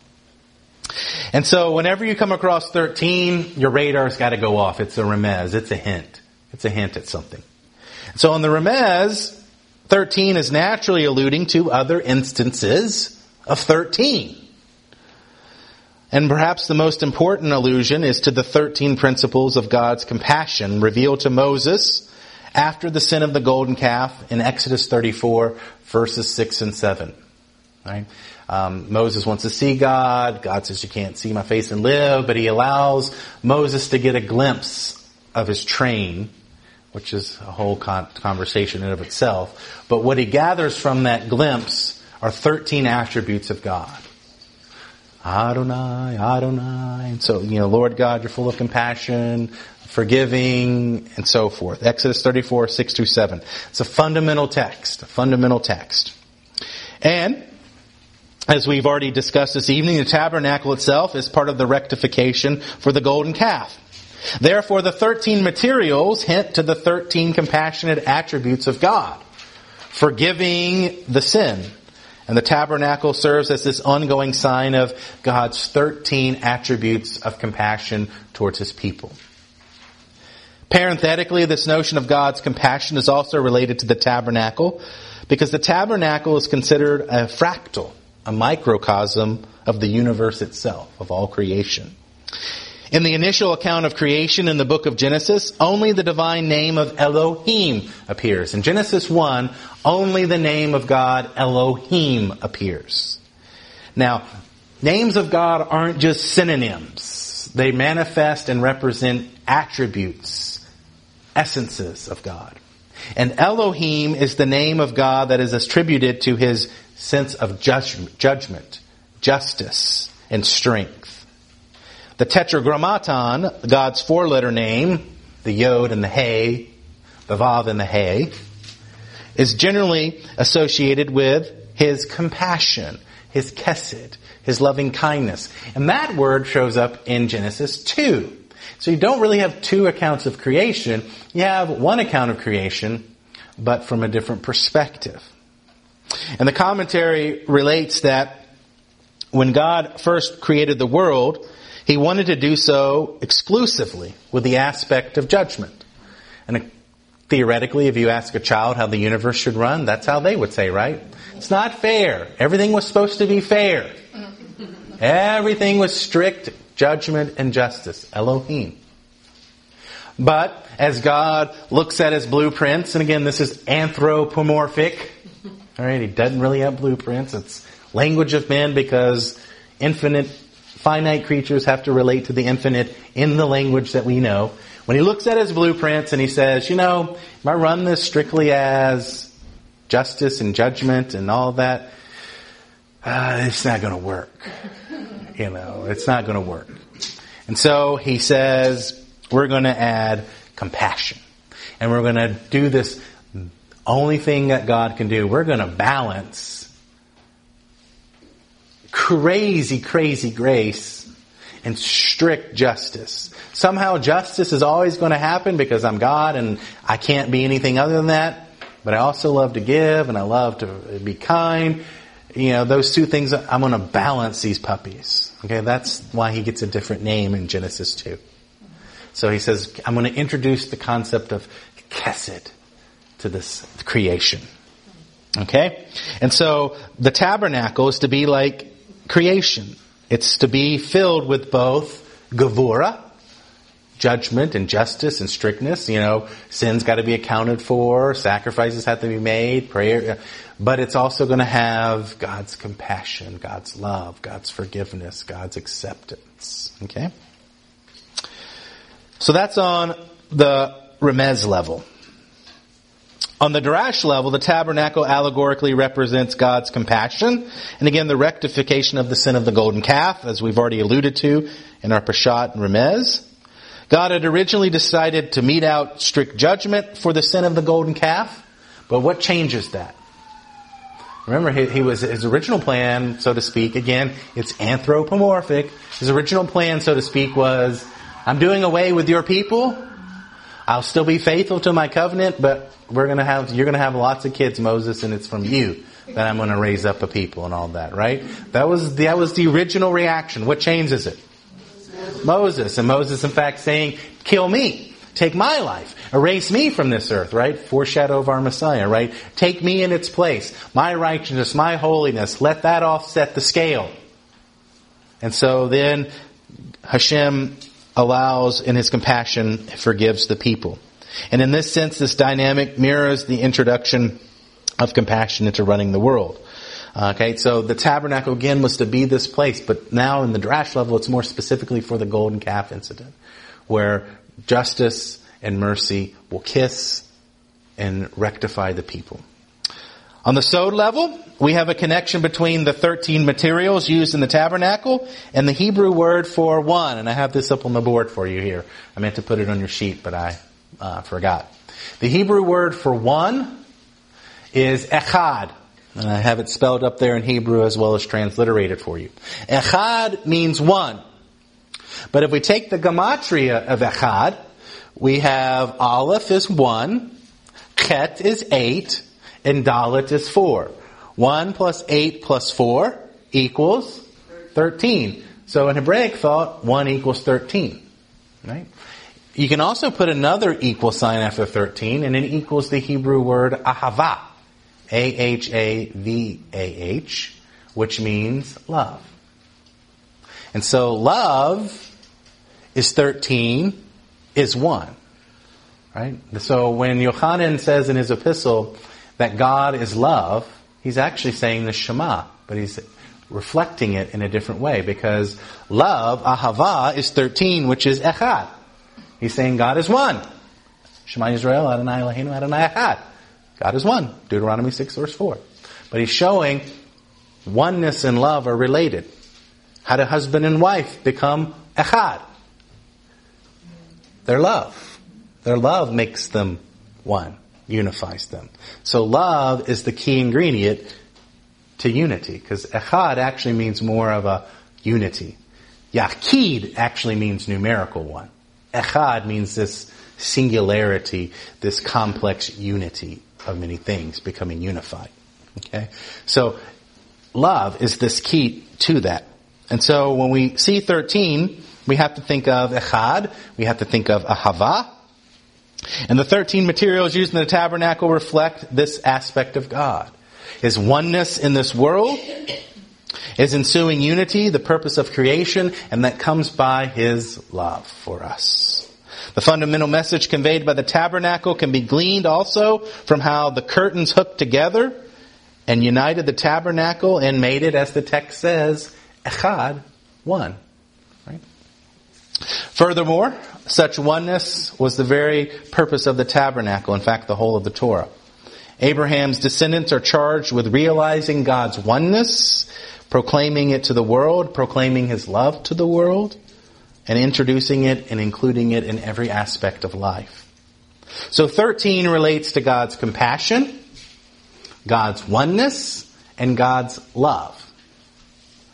And so whenever you come across 13, your radar's got to go off. It's a remez. It's a hint. It's a hint at something. So in the remez, 13 is naturally alluding to other instances of 13. And perhaps the most important allusion is to the 13 principles of God's compassion revealed to Moses after the sin of the golden calf in Exodus 34, verses 6 and 7. Right? Moses wants to see God. God says, you can't see my face and live. But he allows Moses to get a glimpse of his train, which is a whole conversation in and of itself. But what he gathers from that glimpse are 13 attributes of God. Adonai, Adonai. And so, Lord God, you're full of compassion, forgiving, and so forth. Exodus 34, 6 through 7. It's a fundamental text. And as we've already discussed this evening, the tabernacle itself is part of the rectification for the golden calf. Therefore, the 13 materials hint to the 13 compassionate attributes of God, forgiving the sin. And the tabernacle serves as this ongoing sign of God's 13 attributes of compassion towards His people. Parenthetically, this notion of God's compassion is also related to the tabernacle, because the tabernacle is considered a fractal, a microcosm of the universe itself, of all creation. In the initial account of creation in the book of Genesis, only the divine name of Elohim appears. In Genesis 1, only the name of God Elohim appears. Now, names of God aren't just synonyms. They manifest and represent attributes, essences of God. And Elohim is the name of God that is attributed to His sense of judgment, justice, and strength. The Tetragrammaton, God's four-letter name, the Yod and the He, the Vav and the He, is generally associated with His compassion, His Chesed, His loving kindness. And that word shows up in Genesis 2. So you don't really have two accounts of creation. You have one account of creation, but from a different perspective. And the commentary relates that when God first created the world, He wanted to do so exclusively with the aspect of judgment. And theoretically, if you ask a child how the universe should run, that's how they would say, right? It's not fair. Everything was supposed to be fair. Everything was strict judgment and justice. Elohim. But as God looks at His blueprints, and again, this is anthropomorphic. All right, He doesn't really have blueprints. It's language of men because finite creatures have to relate to the infinite in the language that we know. When He looks at His blueprints and He says, if I run this strictly as justice and judgment and all that, it's not going to work. It's not going to work. And so He says, we're going to add compassion. And we're going to do this only thing that God can do. We're going to balance crazy, crazy grace and strict justice. Somehow justice is always going to happen because I'm God and I can't be anything other than that. But I also love to give and I love to be kind. Those two things, I'm going to balance these puppies. Okay, that's why he gets a different name in Genesis 2. So he says, I'm going to introduce the concept of chesed to this creation. Okay? And so the tabernacle is to be like creation. It's to be filled with both gevura, judgment and justice and strictness. Sin's got to be accounted for, sacrifices have to be made, prayer. But it's also going to have God's compassion, God's love, God's forgiveness, God's acceptance. Okay? So that's on the Remez level. On the Darash level, the tabernacle allegorically represents God's compassion. And again, the rectification of the sin of the golden calf, as we've already alluded to in our Peshat and Remez. God had originally decided to mete out strict judgment for the sin of the golden calf. But what changes that? Remember, his original plan, so to speak, again, it's anthropomorphic. His original plan, so to speak, was, I'm doing away with your people. I'll still be faithful to my covenant, but you're going to have lots of kids, Moses, and it's from you that I'm going to raise up a people and all that, right? That was the original reaction. What changes it? Moses. And Moses, in fact, saying, kill me. Take my life. Erase me from this earth, right? Foreshadow of our Messiah, right? Take me in its place. My righteousness, my holiness. Let that offset the scale. And so then Hashem allows, in His compassion, forgives the people. And in this sense, this dynamic mirrors the introduction of compassion into running the world. Okay, so the tabernacle again was to be this place, but now in the Darash level, it's more specifically for the golden calf incident, where justice and mercy will kiss and rectify the people. On the Sod level, we have a connection between the 13 materials used in the tabernacle and the Hebrew word for one. And I have this up on the board for you here. I meant to put it on your sheet, but I forgot. The Hebrew word for one is echad. And I have it spelled up there in Hebrew as well as transliterated for you. Echad means one. But if we take the gematria of echad, we have aleph is 1, chet is 8, and dalet is 4. 1 plus 8 plus 4 equals 13. So in Hebraic thought, 1 equals 13. Right? You can also put another equal sign after 13, and it equals the Hebrew word ahava. A-H-A-V-A-H, which means love. And so love is 13, is 1. Right? So when Yochanan says in his epistle that God is love, he's actually saying the Shema, but he's reflecting it in a different way, because love, ahava, is 13, which is echad. He's saying God is one. Shema Yisrael, Adonai Eloheinu, Adonai echad. God is one. Deuteronomy 6 verse 4. But he's showing oneness and love are related. How do husband and wife become echad? Their love. Their love makes them one, unifies them. So love is the key ingredient to unity, because echad actually means more of a unity. Yachid actually means numerical one. Echad means this singularity, this complex unity of many things becoming unified. Okay? So love is this key to that. And so when we see 13, we have to think of echad, we have to think of ahava. And the 13 materials used in the tabernacle reflect this aspect of God. His oneness in this world, His ensuing unity, the purpose of creation, and that comes by His love for us. The fundamental message conveyed by the tabernacle can be gleaned also from how the curtains hooked together and united the tabernacle and made it, as the text says, echad, one. Right? Furthermore, such oneness was the very purpose of the tabernacle, in fact, the whole of the Torah. Abraham's descendants are charged with realizing God's oneness, proclaiming it to the world, proclaiming His love to the world, and introducing it and including it in every aspect of life. So 13 relates to God's compassion, God's oneness, and God's love.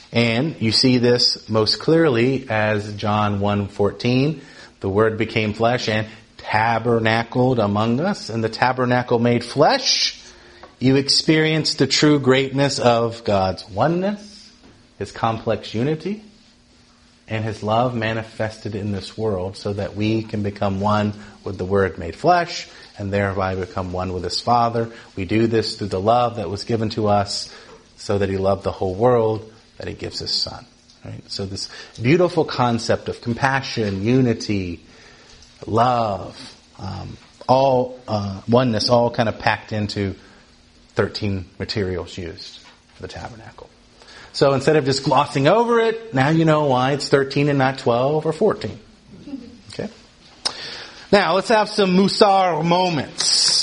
And you see this most clearly as John 1:14, the Word became flesh and tabernacled among us. And the tabernacle made flesh. You experience the true greatness of God's oneness, His complex unity, and His love manifested in this world so that we can become one with the Word made flesh and thereby become one with His Father. We do this through the love that was given to us so that He loved the whole world, that He gives His Son. Right? So this beautiful concept of compassion, unity, love, oneness, all kind of packed into 13 materials used for the tabernacle. So instead of just glossing over it, now you know why it's 13 and not 12 or 14. Okay? Now let's have some Musar moments.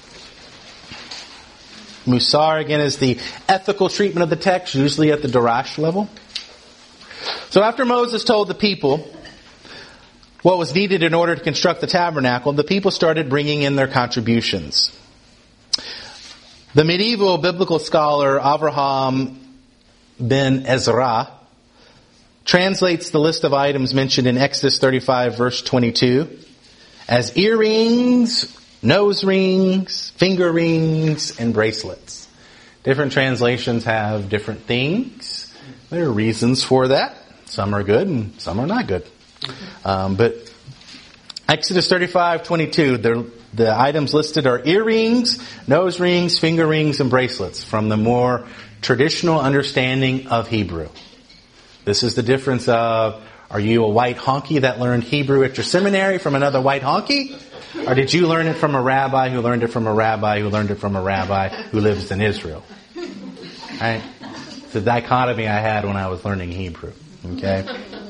Musar, again, is the ethical treatment of the text, usually at the Darash level. So after Moses told the people what was needed in order to construct the tabernacle, the people started bringing in their contributions. The medieval biblical scholar Avraham ben Ezra translates the list of items mentioned in Exodus 35 verse 22 as earrings, nose rings, finger rings, and bracelets. Different translations have different things. There are reasons for that. Some are good and some are not good. But Exodus 35:22, the items listed are earrings, nose rings, finger rings, and bracelets from the more traditional understanding of Hebrew. This is the difference of, are you a white honky that learned Hebrew at your seminary from another white honky? Or did you learn it from a rabbi who learned it from a rabbi who learned it from a rabbi who lives in Israel? Right? It's a dichotomy I had when I was learning Hebrew. Okay?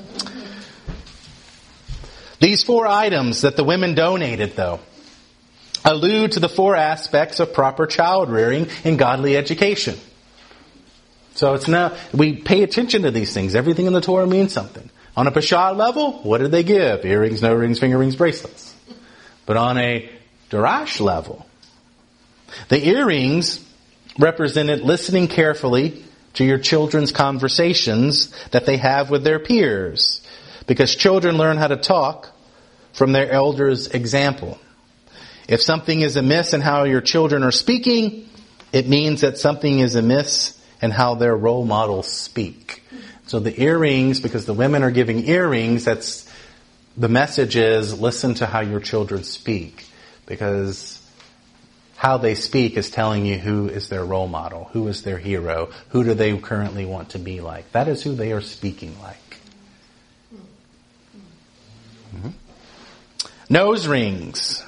These 4 items that the women donated, though, allude to the 4 aspects of proper child rearing and godly education. So it's not, we pay attention to these things. Everything in the Torah means something. On a Peshat level, what did they give? Earrings, nose rings, finger rings, bracelets. But on a Darash level, the earrings represented listening carefully to your children's conversations that they have with their peers. Because children learn how to talk from their elders' example. If something is amiss in how your children are speaking, it means that something is amiss in how their role models speak. So the earrings, because the women are giving earrings, that's the message is listen to how your children speak. Because how they speak is telling you who is their role model, who is their hero, who do they currently want to be like. That is who they are speaking like. Mm-hmm. Nose rings.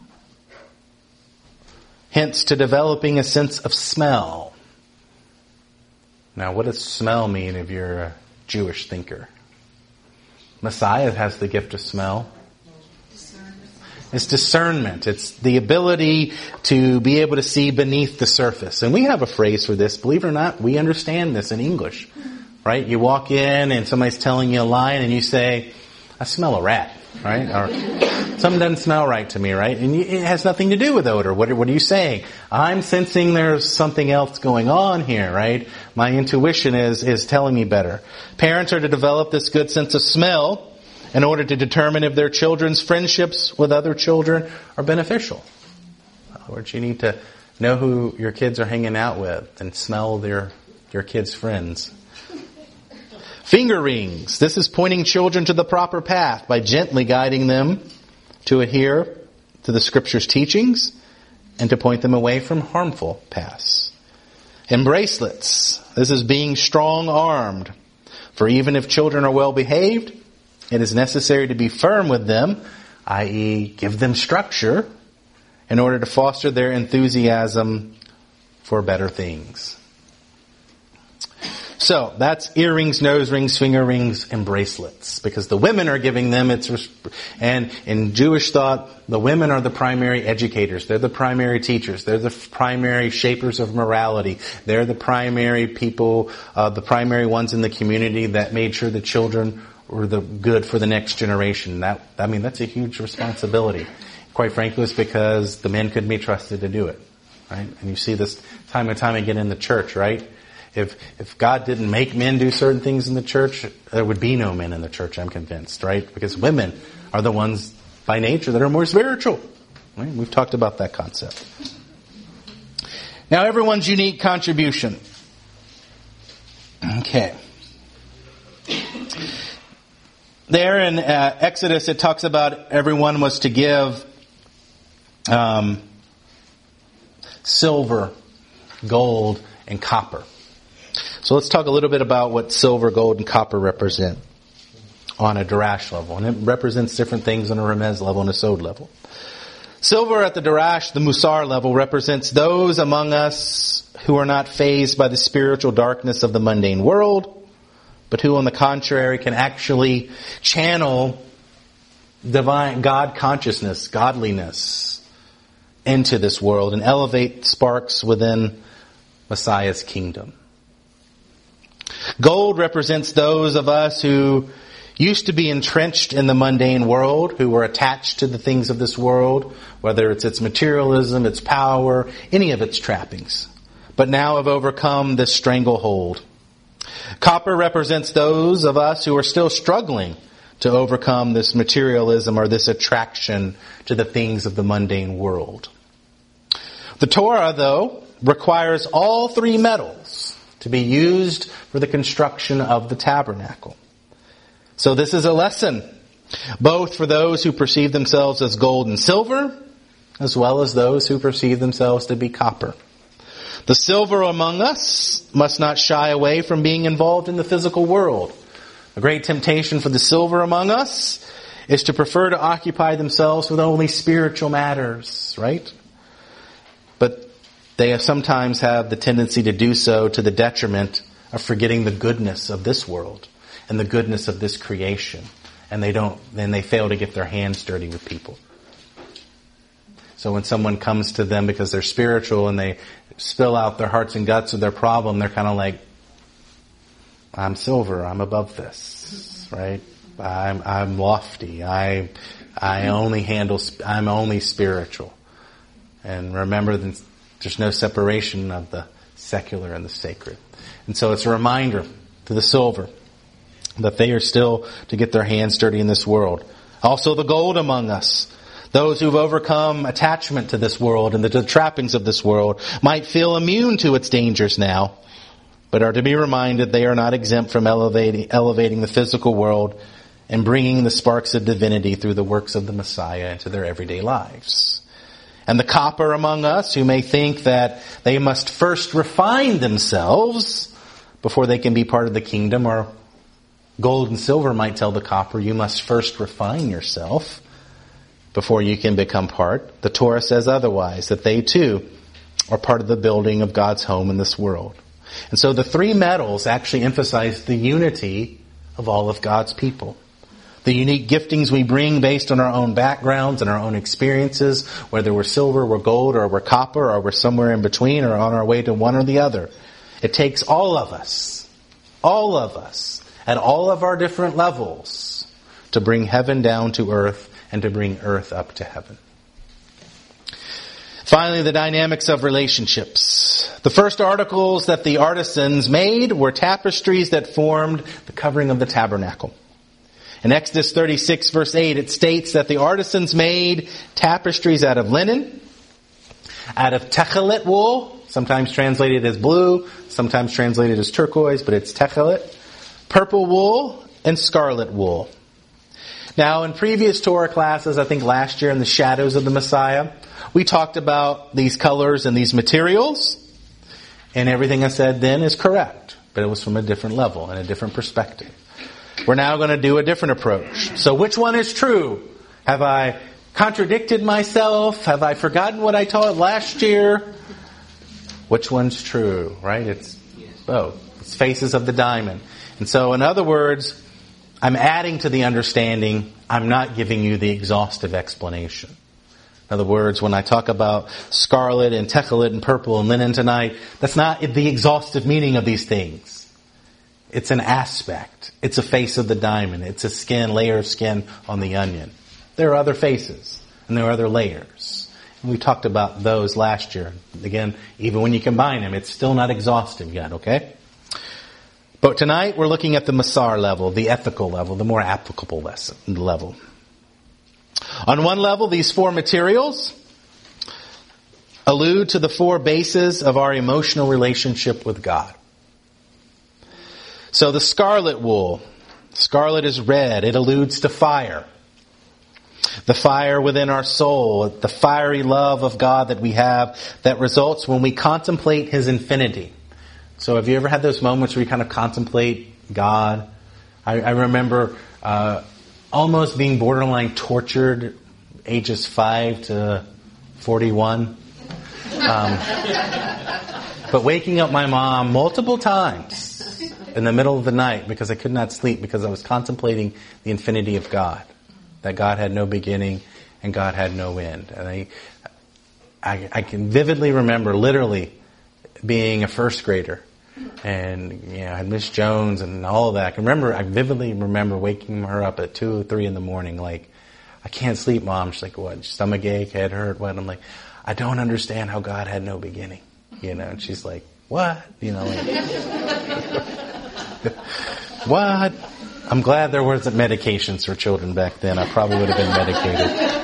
Hints to developing a sense of smell. Now, what does smell mean if you're a Jewish thinker? Messiah has the gift of smell. It's discernment. It's the ability to be able to see beneath the surface. And we have a phrase for this. Believe it or not, we understand this in English. Right? You walk in and somebody's telling you a lie and you say, I smell a rat. Right? Or something doesn't smell right to me, right? And it has nothing to do with odor. What are you saying? I'm sensing there's something else going on here, right? My intuition is telling me better. Parents are to develop this good sense of smell in order to determine if their children's friendships with other children are beneficial. In other words, you need to know who your kids are hanging out with and smell your kids' friends. Finger rings. This is pointing children to the proper path by gently guiding them to adhere to the Scripture's teachings and to point them away from harmful paths. And bracelets. This is being strong-armed. For even if children are well behaved, it is necessary to be firm with them, i.e. give them structure, in order to foster their enthusiasm for better things. So, that's earrings, nose rings, finger rings, and bracelets. Because the women are giving them, and in Jewish thought, the women are the primary educators. They're the primary teachers. They're the primary shapers of morality. They're the primary people, the primary ones in the community that made sure the children were the good for the next generation. That's a huge responsibility. Quite frankly, it's because the men couldn't be trusted to do it. Right? And you see this time and time again in the church, right? If God didn't make men do certain things in the church, there would be no men in the church, I'm convinced, right? Because women are the ones by nature that are more spiritual. Right? We've talked about that concept. Now, everyone's unique contribution. Okay. There in Exodus, it talks about everyone was to give silver, gold, and copper. So let's talk a little bit about what silver, gold, and copper represent on a darash level. And it represents different things on a remez level and a sod level. Silver at the darash, the musar level, represents those among us who are not fazed by the spiritual darkness of the mundane world, but who on the contrary can actually channel divine God consciousness, godliness into this world and elevate sparks within Messiah's kingdom. Gold represents those of us who used to be entrenched in the mundane world, who were attached to the things of this world, whether it's its materialism, its power, any of its trappings, but now have overcome this stranglehold. Copper represents those of us who are still struggling to overcome this materialism or this attraction to the things of the mundane world. The Torah, though, requires all three metals to be used for the construction of the tabernacle. So this is a lesson, both for those who perceive themselves as gold and silver, as well as those who perceive themselves to be copper. The silver among us must not shy away from being involved in the physical world. A great temptation for the silver among us is to prefer to occupy themselves with only spiritual matters, right? But they sometimes have the tendency to do so to the detriment of forgetting the goodness of this world and the goodness of this creation. And they fail to get their hands dirty with people. So when someone comes to them because they're spiritual and they spill out their hearts and guts of their problem, they're kind of like, I'm silver, I'm above this, right? I'm lofty, I'm only spiritual. And remember that there's no separation of the secular and the sacred. And so it's a reminder to the silver that they are still to get their hands dirty in this world. Also the gold among us. Those who've overcome attachment to this world and the trappings of this world might feel immune to its dangers now, but are to be reminded they are not exempt from elevating the physical world and bringing the sparks of divinity through the works of the Messiah into their everyday lives. And the copper among us who may think that they must first refine themselves before they can be part of the kingdom, or gold and silver might tell the copper, you must first refine yourself before you can become part. The Torah says otherwise, that they too are part of the building of God's home in this world. And so the three metals actually emphasize the unity of all of God's people. The unique giftings we bring based on our own backgrounds and our own experiences, whether we're silver, we're gold, or we're copper, or we're somewhere in between, or on our way to one or the other. It takes all of us, at all of our different levels, to bring heaven down to earth and to bring earth up to heaven. Finally, the dynamics of relationships. The first articles that the artisans made were tapestries that formed the covering of the tabernacle. In Exodus 36 verse 8, it states that the artisans made tapestries out of linen, out of techelet wool, sometimes translated as blue, sometimes translated as turquoise, but it's techelet, purple wool, and scarlet wool. Now, in previous Torah classes, I think last year in the Shadows of the Messiah, we talked about these colors and these materials, and everything I said then is correct, but it was from a different level and a different perspective. We're now going to do a different approach. So which one is true? Have I contradicted myself? Have I forgotten what I taught last year? Which one's true, right? It's both. It's faces of the diamond. And so, in other words, I'm adding to the understanding. I'm not giving you the exhaustive explanation. In other words, when I talk about scarlet and techelet and purple and linen tonight, that's not the exhaustive meaning of these things. It's an aspect. It's a face of the diamond. It's a layer of skin on the onion. There are other faces and there are other layers. And we talked about those last year. Again, even when you combine them, it's still not exhaustive yet, okay? But tonight we're looking at the Musar level, the ethical level, the more applicable level. On one level, these four materials allude to the four bases of our emotional relationship with God. So the scarlet wool, scarlet is red, it alludes to fire. The fire within our soul, the fiery love of God that we have that results when we contemplate His infinity. So have you ever had those moments where you kind of contemplate God? I remember almost being borderline tortured, ages 5 to 41. But waking up my mom multiple times in the middle of the night because I could not sleep because I was contemplating the infinity of God. That God had no beginning and God had no end. And I can vividly remember literally being a first grader. And, I had Miss Jones and all of that. I vividly remember waking her up at 2 or 3 in the morning like, I can't sleep, Mom. She's like, what? Stomach ache, head hurt, what? I'm like, I don't understand how God had no beginning. And she's like, what? What? I'm glad there wasn't medications for children back then. I probably would have been medicated.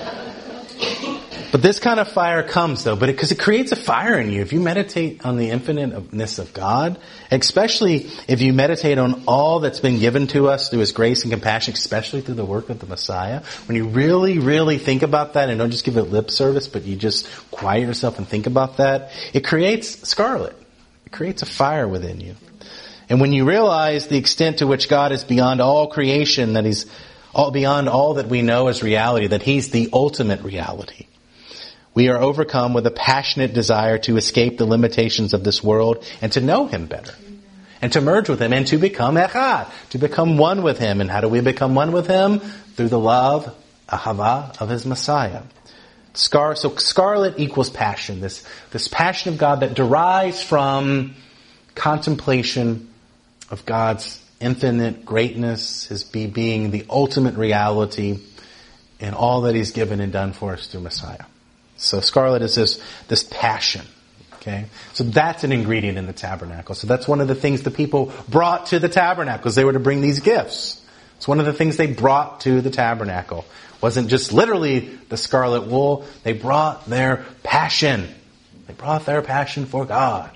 But this kind of fire comes, though, because it creates a fire in you. If you meditate on the infiniteness of God, especially if you meditate on all that's been given to us through His grace and compassion, especially through the work of the Messiah, when you really, really think about that and don't just give it lip service, but you just quiet yourself and think about that, it creates scarlet. It creates a fire within you. And when you realize the extent to which God is beyond all creation, that He's beyond all that we know as reality, that He's the ultimate reality, we are overcome with a passionate desire to escape the limitations of this world and to know Him better. And to merge with Him and to become echad, to become one with Him. And how do we become one with Him? Through the love, ahava, of His Messiah. So scarlet equals passion. This passion of God that derives from contemplation of God's infinite greatness, His being the ultimate reality in all that He's given and done for us through Messiah. So scarlet is this passion. Okay? So that's an ingredient in the tabernacle. So that's one of the things the people brought to the tabernacle, because they were to bring these gifts. It's one of the things they brought to the tabernacle. It wasn't just literally the scarlet wool. They brought their passion. They brought their passion for God.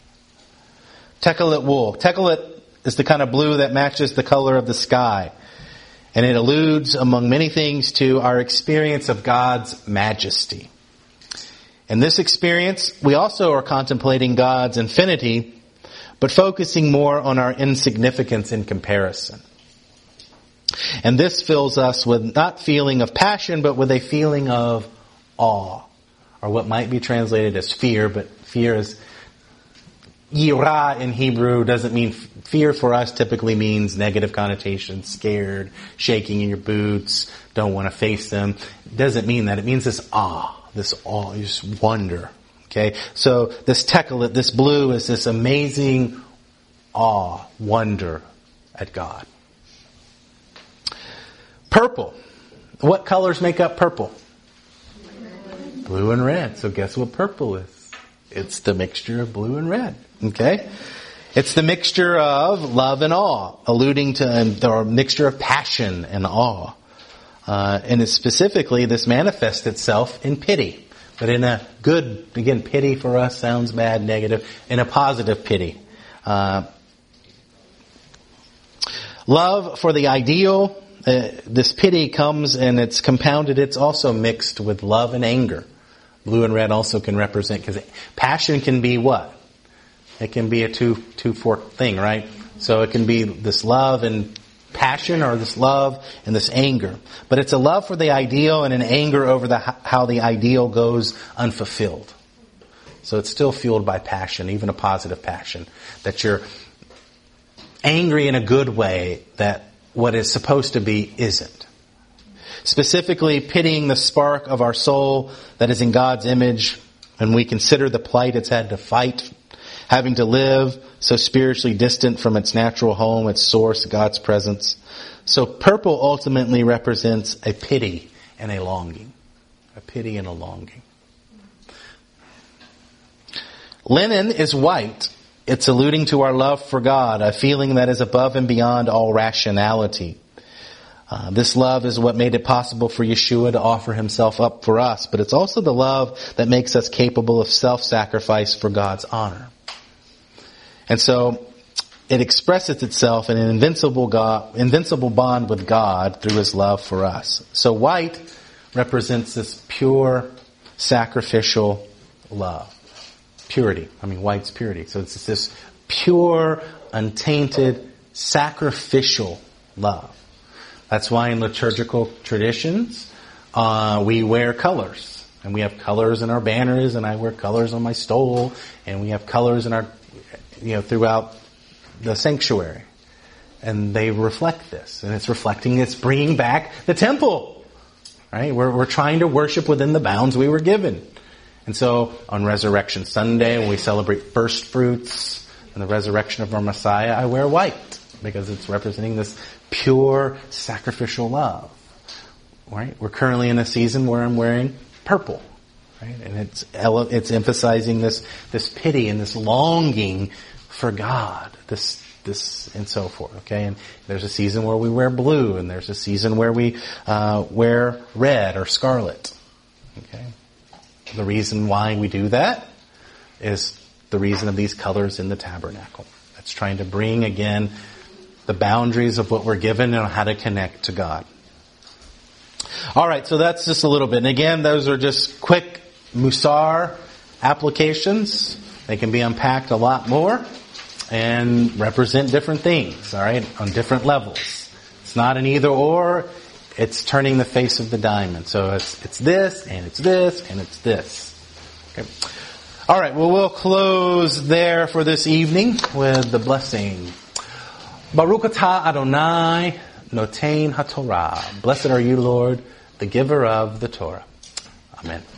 Techelet wool. Techelet is the kind of blue that matches the color of the sky. And it alludes, among many things, to our experience of God's majesty. In this experience, we also are contemplating God's infinity, but focusing more on our insignificance in comparison. And this fills us with not feeling of passion, but with a feeling of awe, or what might be translated as fear, but fear is yirah in Hebrew. Doesn't mean fear for us typically means negative connotations, scared, shaking in your boots, don't want to face them. It doesn't mean that. It means this awe, this wonder. Okay, so this techelet, this blue, is this amazing awe, wonder at God. Purple. What colors make up purple? Blue and red. So guess what purple is? It's the mixture of blue and red. Okay? It's the mixture of love and awe, alluding to the mixture of passion and awe. And specifically, this manifests itself in pity. But in a good, again, pity for us sounds bad, negative, in a positive pity. Love for the ideal, this pity comes and it's compounded, it's also mixed with love and anger. Blue and red also can represent, because passion can be what? It can be a two-forked thing, right? So it can be this love and passion, or this love and this anger. But it's a love for the ideal and an anger over how the ideal goes unfulfilled. So it's still fueled by passion, even a positive passion. That you're angry in a good way that what is supposed to be isn't. Specifically, pitying the spark of our soul that is in God's image, and we consider the plight it's had to fight, having to live so spiritually distant from its natural home, its source, God's presence. So purple ultimately represents a pity and a longing. A pity and a longing. Linen is white, it's alluding to our love for God, a feeling that is above and beyond all rationality. This love is what made it possible for Yeshua to offer himself up for us, but it's also the love that makes us capable of self-sacrifice for God's honor. And so it expresses itself in an invincible bond with God through his love for us. So white represents this pure, sacrificial love. Purity. White's purity. So it's this pure, untainted, sacrificial love. That's why in liturgical traditions, we wear colors. And we have colors in our banners, and I wear colors on my stole, and we have colors in our, throughout the sanctuary. And they reflect this. And it's bringing back the temple. Right? We're trying to worship within the bounds we were given. And so on Resurrection Sunday, when we celebrate first fruits and the resurrection of our Messiah, I wear white because it's representing this pure sacrificial love. Right? We're currently in a season where I'm wearing purple. Right? And it's emphasizing this pity and this longing for God. This and so forth. Okay? And there's a season where we wear blue, and there's a season where we wear red or scarlet. Okay? The reason why we do that is the reason of these colors in the tabernacle. It's trying to bring again the boundaries of what we're given and how to connect to God. Alright, so that's just a little bit. And again, those are just quick Musar applications. They can be unpacked a lot more and represent different things, alright, on different levels. It's not an either or. It's turning the face of the diamond. So it's this, and it's this, and it's this. Okay. All right, well, we'll close there for this evening with the blessing. Baruch atah Adonai notein haTorah. Blessed are you, Lord, the giver of the Torah. Amen.